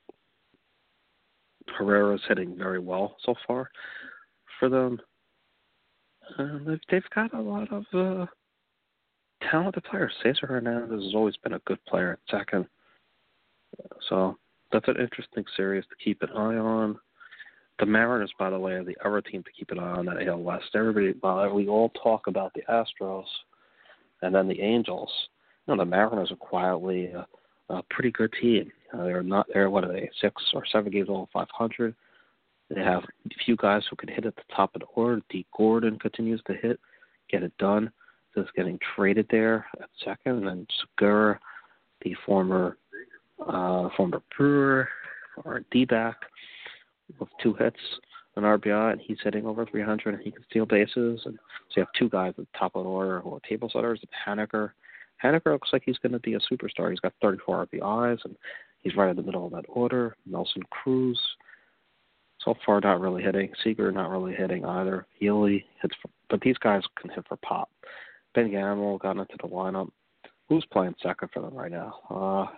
Speaker 2: Herrera's hitting very well so far for them. They've got a lot of talented players. Cesar Hernandez has always been a good player at second. So that's an interesting series to keep an eye on. The Mariners, by the way, are the other team to keep an eye on that AL West. We all talk about the Astros and then the Angels. The Mariners are quietly a pretty good team. They're what are they, 6 or 7 games over 500. They have a few guys who can hit at the top of the order. Dee Gordon continues to get it done. Just getting traded there at second, and then Segura, the former Brewer, or D-back, with 2 hits, an RBI, and he's hitting over 300, and he can steal bases. And so you have 2 guys at the top of the order who are table setters. Haniger looks like he's going to be a superstar. He's got 34 RBIs, and he's right in the middle of that order. Nelson Cruz, so far not really hitting. Seager not really hitting either. Healy hits, but these guys can hit for pop. Ben Gamble got into the lineup. Who's playing second for them right now?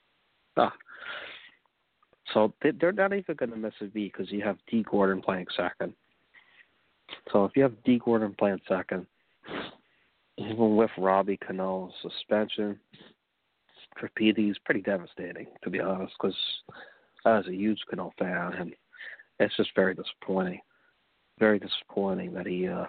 Speaker 2: So they're not even going to miss a beat because you have Dee Gordon playing second. So if you have Dee Gordon playing second, even with Robbie Cano's suspension, for PD is pretty devastating, to be honest, because I was a huge Cano fan, and it's just very disappointing. Very disappointing that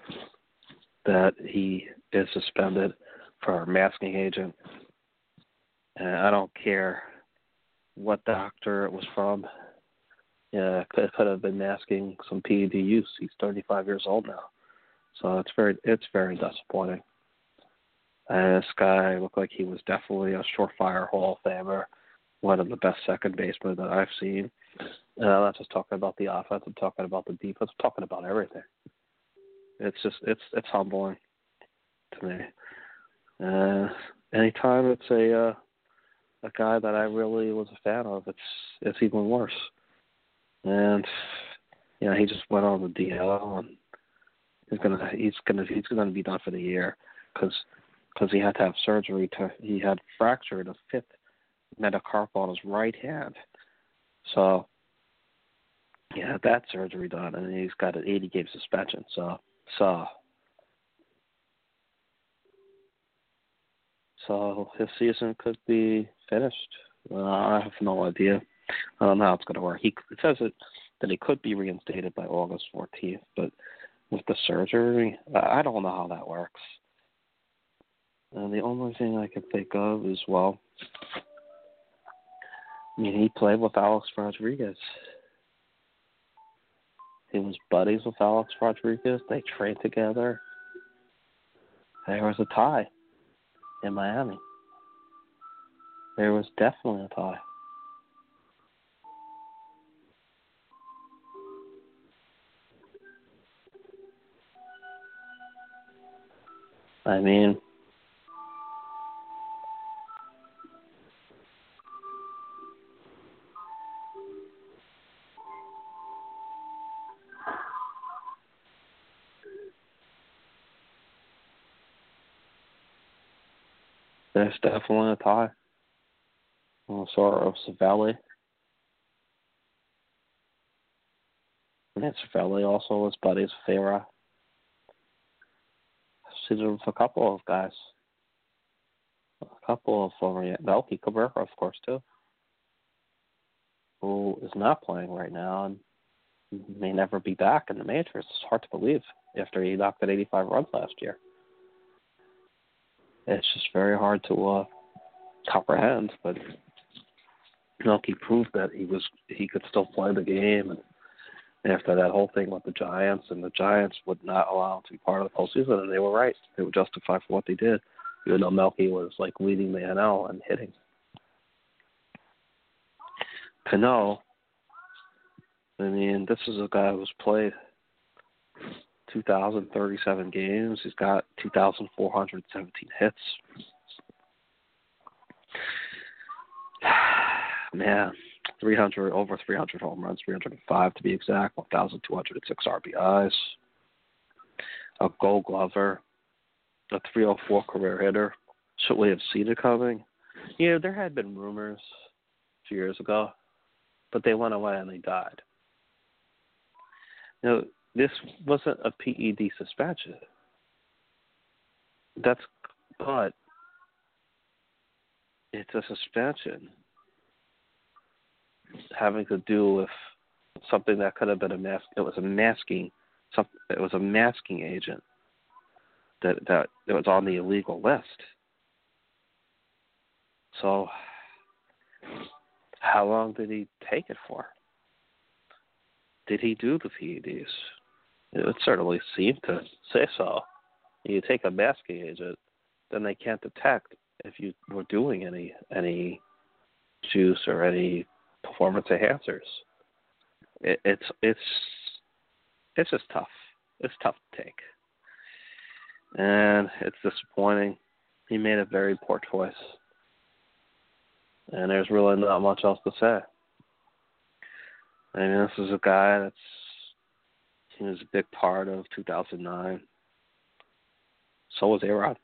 Speaker 2: he is suspended for a masking agent. And I don't care what doctor it was from. Yeah, it could have been masking some PED use. He's 35 years old now. So it's very disappointing. And this guy looked like he was definitely a surefire Hall of Famer, one of the best second basemen that I've seen. And I'm not just talking about the offense, I'm talking about the defense, I'm talking about everything. It's humbling to me. Anytime it's a guy that I really was a fan of, it's even worse. And he just went on the DL, and he's gonna be done for the year because he had to have surgery. He had fractured a 5th metacarpal on his right hand. So he had that surgery done, and he's got an 80-game suspension. So his season could be finished. I have no idea. I don't know how it's going to work. It says that he could be reinstated by August 14th, but with the surgery, I don't know how that works. And the only thing I can think of is, he played with Alex Rodriguez. He was buddies with Alex Rodriguez. They trained together. There was a tie in Miami. There was definitely a tie. I mean, There's definitely a tie. Sort of Savelli. And Savelli also was buddies with A-Rod. I've seen him with a couple of guys. A couple of former Melky Cabrera, of course, too, who is not playing right now and may never be back in the majors. It's hard to believe after he knocked at 85 runs last year. It's just very hard to comprehend, but Melky proved that he could still play the game. And after that whole thing with the Giants, and the Giants would not allow him to be part of the postseason, and they were right. They were justified for what they did, even though Melky was like leading the NL and hitting. Cano, I mean, this is a guy who's played 2,037 games. He's got 2,417 hits. Man, over 300 home runs, 305 to be exact, 1,206 RBIs. A Gold Glover, a 304 career hitter. Should we have seen it coming? Yeah, there had been rumors a few years ago, but they went away and they died. You know, this wasn't a PED suspension. But it's a suspension having to do with something that could have been it was a masking agent that was on the illegal list. So how long did he take it for? Did he do the PEDs? It would certainly seem to say so. You take a masking agent, then they can't detect if you were doing any juice or any performance enhancers. It's just tough. It's tough to take, and it's disappointing. He made a very poor choice, and there's really not much else to say. I mean, this is a guy he was a big part of 2009. So was A-Rod.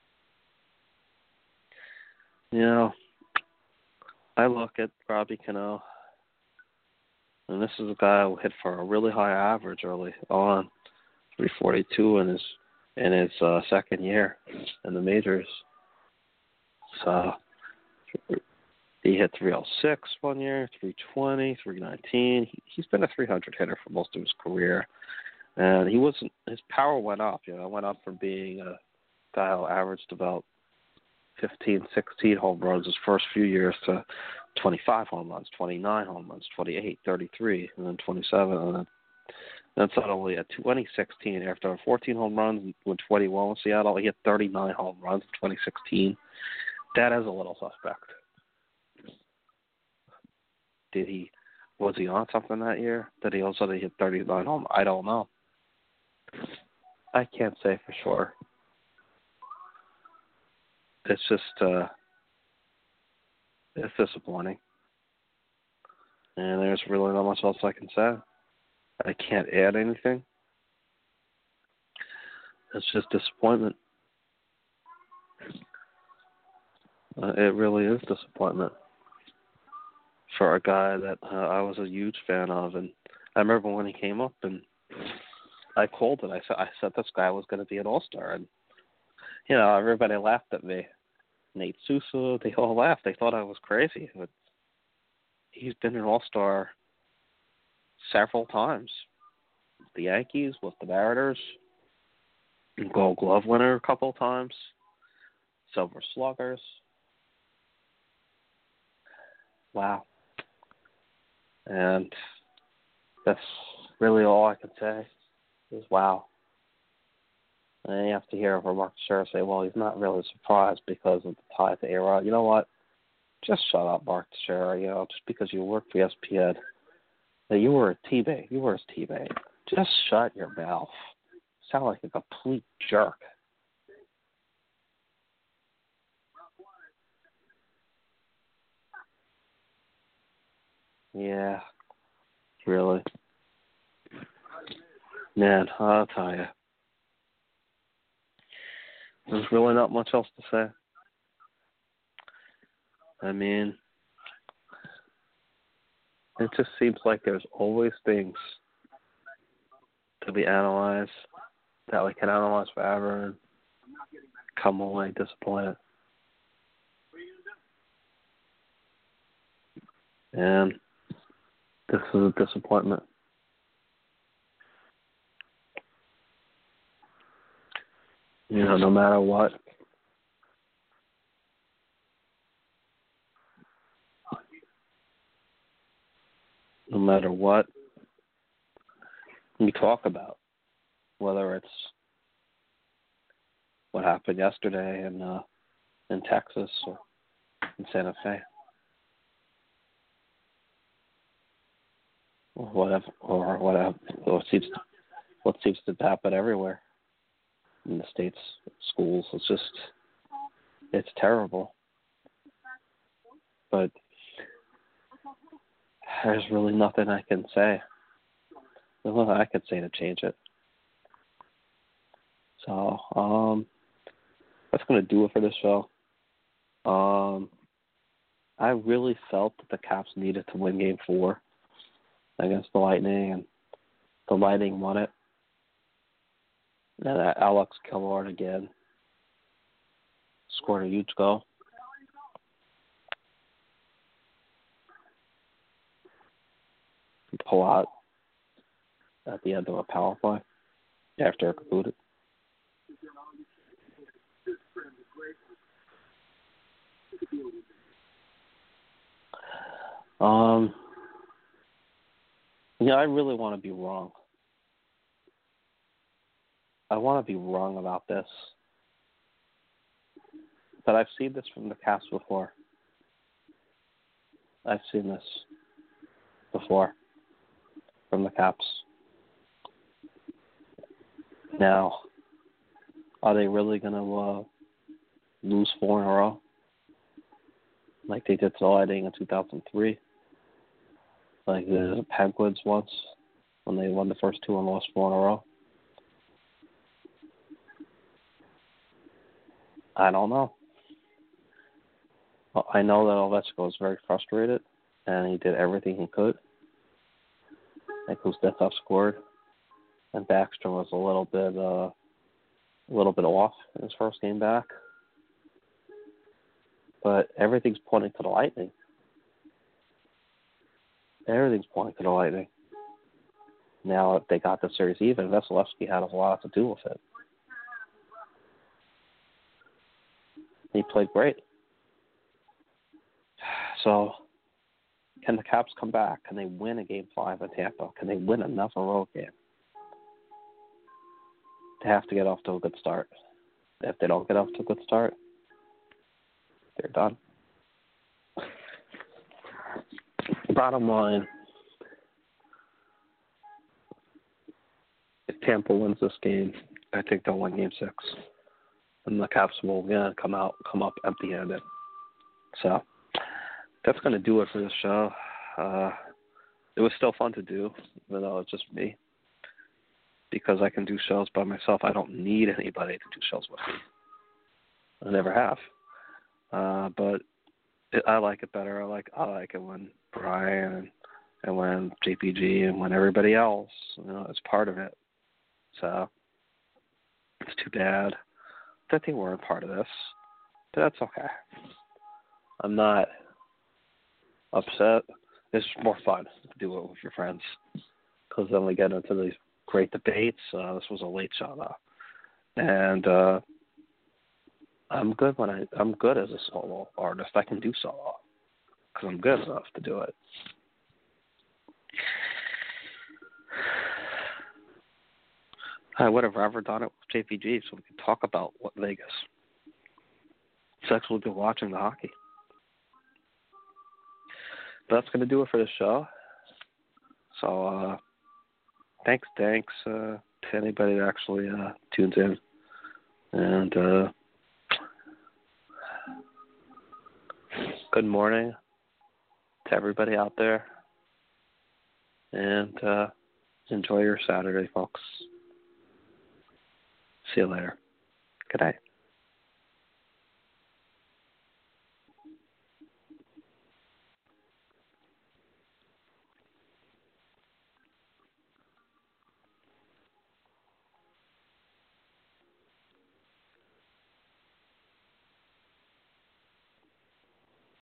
Speaker 2: You know, I look at Robbie Cano, and this is a guy who hit for a really high average early on, 342 in his second year in the majors. So he hit 306 one year, 320, 319. He's been a 300 hitter for most of his career, and his power went up. You know, went up from being a guy who averaged about 15, 16 home runs his first few years to 25 home runs, 29 home runs, 28, 33, and then 27. And then suddenly at 2016, after 14 home runs with 21 with Seattle, he hit 39 home runs in 2016. That is a little suspect. Was he on something that year? Did he also hit 39 home? I don't know. I can't say for sure. It's just, it's disappointing. And there's really not much else I can say. I can't add anything. It's just disappointment. It really is disappointment for a guy that I was a huge fan of. And I remember when he came up and I called it. I said this guy was going to be an all-star. And, you know, everybody laughed at me. Nate Sousa, they all laughed. They thought I was crazy. But he's been an all-star several times. With the Yankees, with the Mariners, Gold Glove winner a couple of times, Silver Sluggers. Wow. And that's really all I can say is wow. And you have to hear Mark Teixeira say, well, he's not really surprised because of the tie to A-Rod. You know what? Just shut up, Mark Teixeira. You know, just because you work for ESPN, that you were a teammate. You were his teammate. Just shut your mouth. You sound like a complete jerk. Yeah, really. Man, I'll tell you. There's really not much else to say. I mean, it just seems like there's always things to be analyzed that we can analyze forever and come away disappointed. And this is a disappointment. You know, no matter what, we talk about, whether it's what happened yesterday in Texas or in Santa Fe, or whatever, what seems to happen everywhere in the states, schools. It's terrible. But there's really nothing I can say. There's nothing I can say to change it. So, that's going to do it for this show. I really felt that the Caps needed to win Game 4 against the Lightning, and the Lightning won it. And Alex Killorn again scored a huge goal. Pull out at the end of a power play after it concluded. I really want to be wrong. I want to be wrong about this. But I've seen this from the Caps before. I've seen this before from the Caps. Now, are they really going to lose 4 in a row like they did to the Lightning in 2003? Like the Penguins once, when they won the first 2 and lost 4 in a row? I don't know. Well, I know that Ovechkin was very frustrated, and he did everything he could. And Kuznetsov scored, and Backstrom was a little bit off in his first game back. But everything's pointing to the Lightning. Everything's pointing to the Lightning. Now, if they got the series even, Vasilevsky had a lot to do with it. He played great. So, can the Caps come back? Can they win a Game 5 in Tampa? Can they win another road game? They have to get off to a good start. If they don't get off to a good start, they're done. Bottom line, if Tampa wins this game, I think they'll win Game 6. And the Caps will again come up empty-handed. So that's going to do it for this show. It was still fun to do, even though it's just me. Because I can do shows by myself. I don't need anybody to do shows with me. I never have. But I like it better. I like it when Brian and when JPG and when everybody else, is part of it. So it's too bad that they weren't part of this. But that's okay. I'm not upset. It's more fun to do it with your friends, because then we get into these great debates. This was a late show though, and I'm good I'm good as a solo artist. I can do solo because I'm good enough to do it. I would have rather done it with JPG so we could talk about what Vegas. It's actually good watching the hockey. But that's going to do it for the show. So, thanks to anybody that actually tunes in. And good morning to everybody out there. And enjoy your Saturday, folks. See you later. Good night.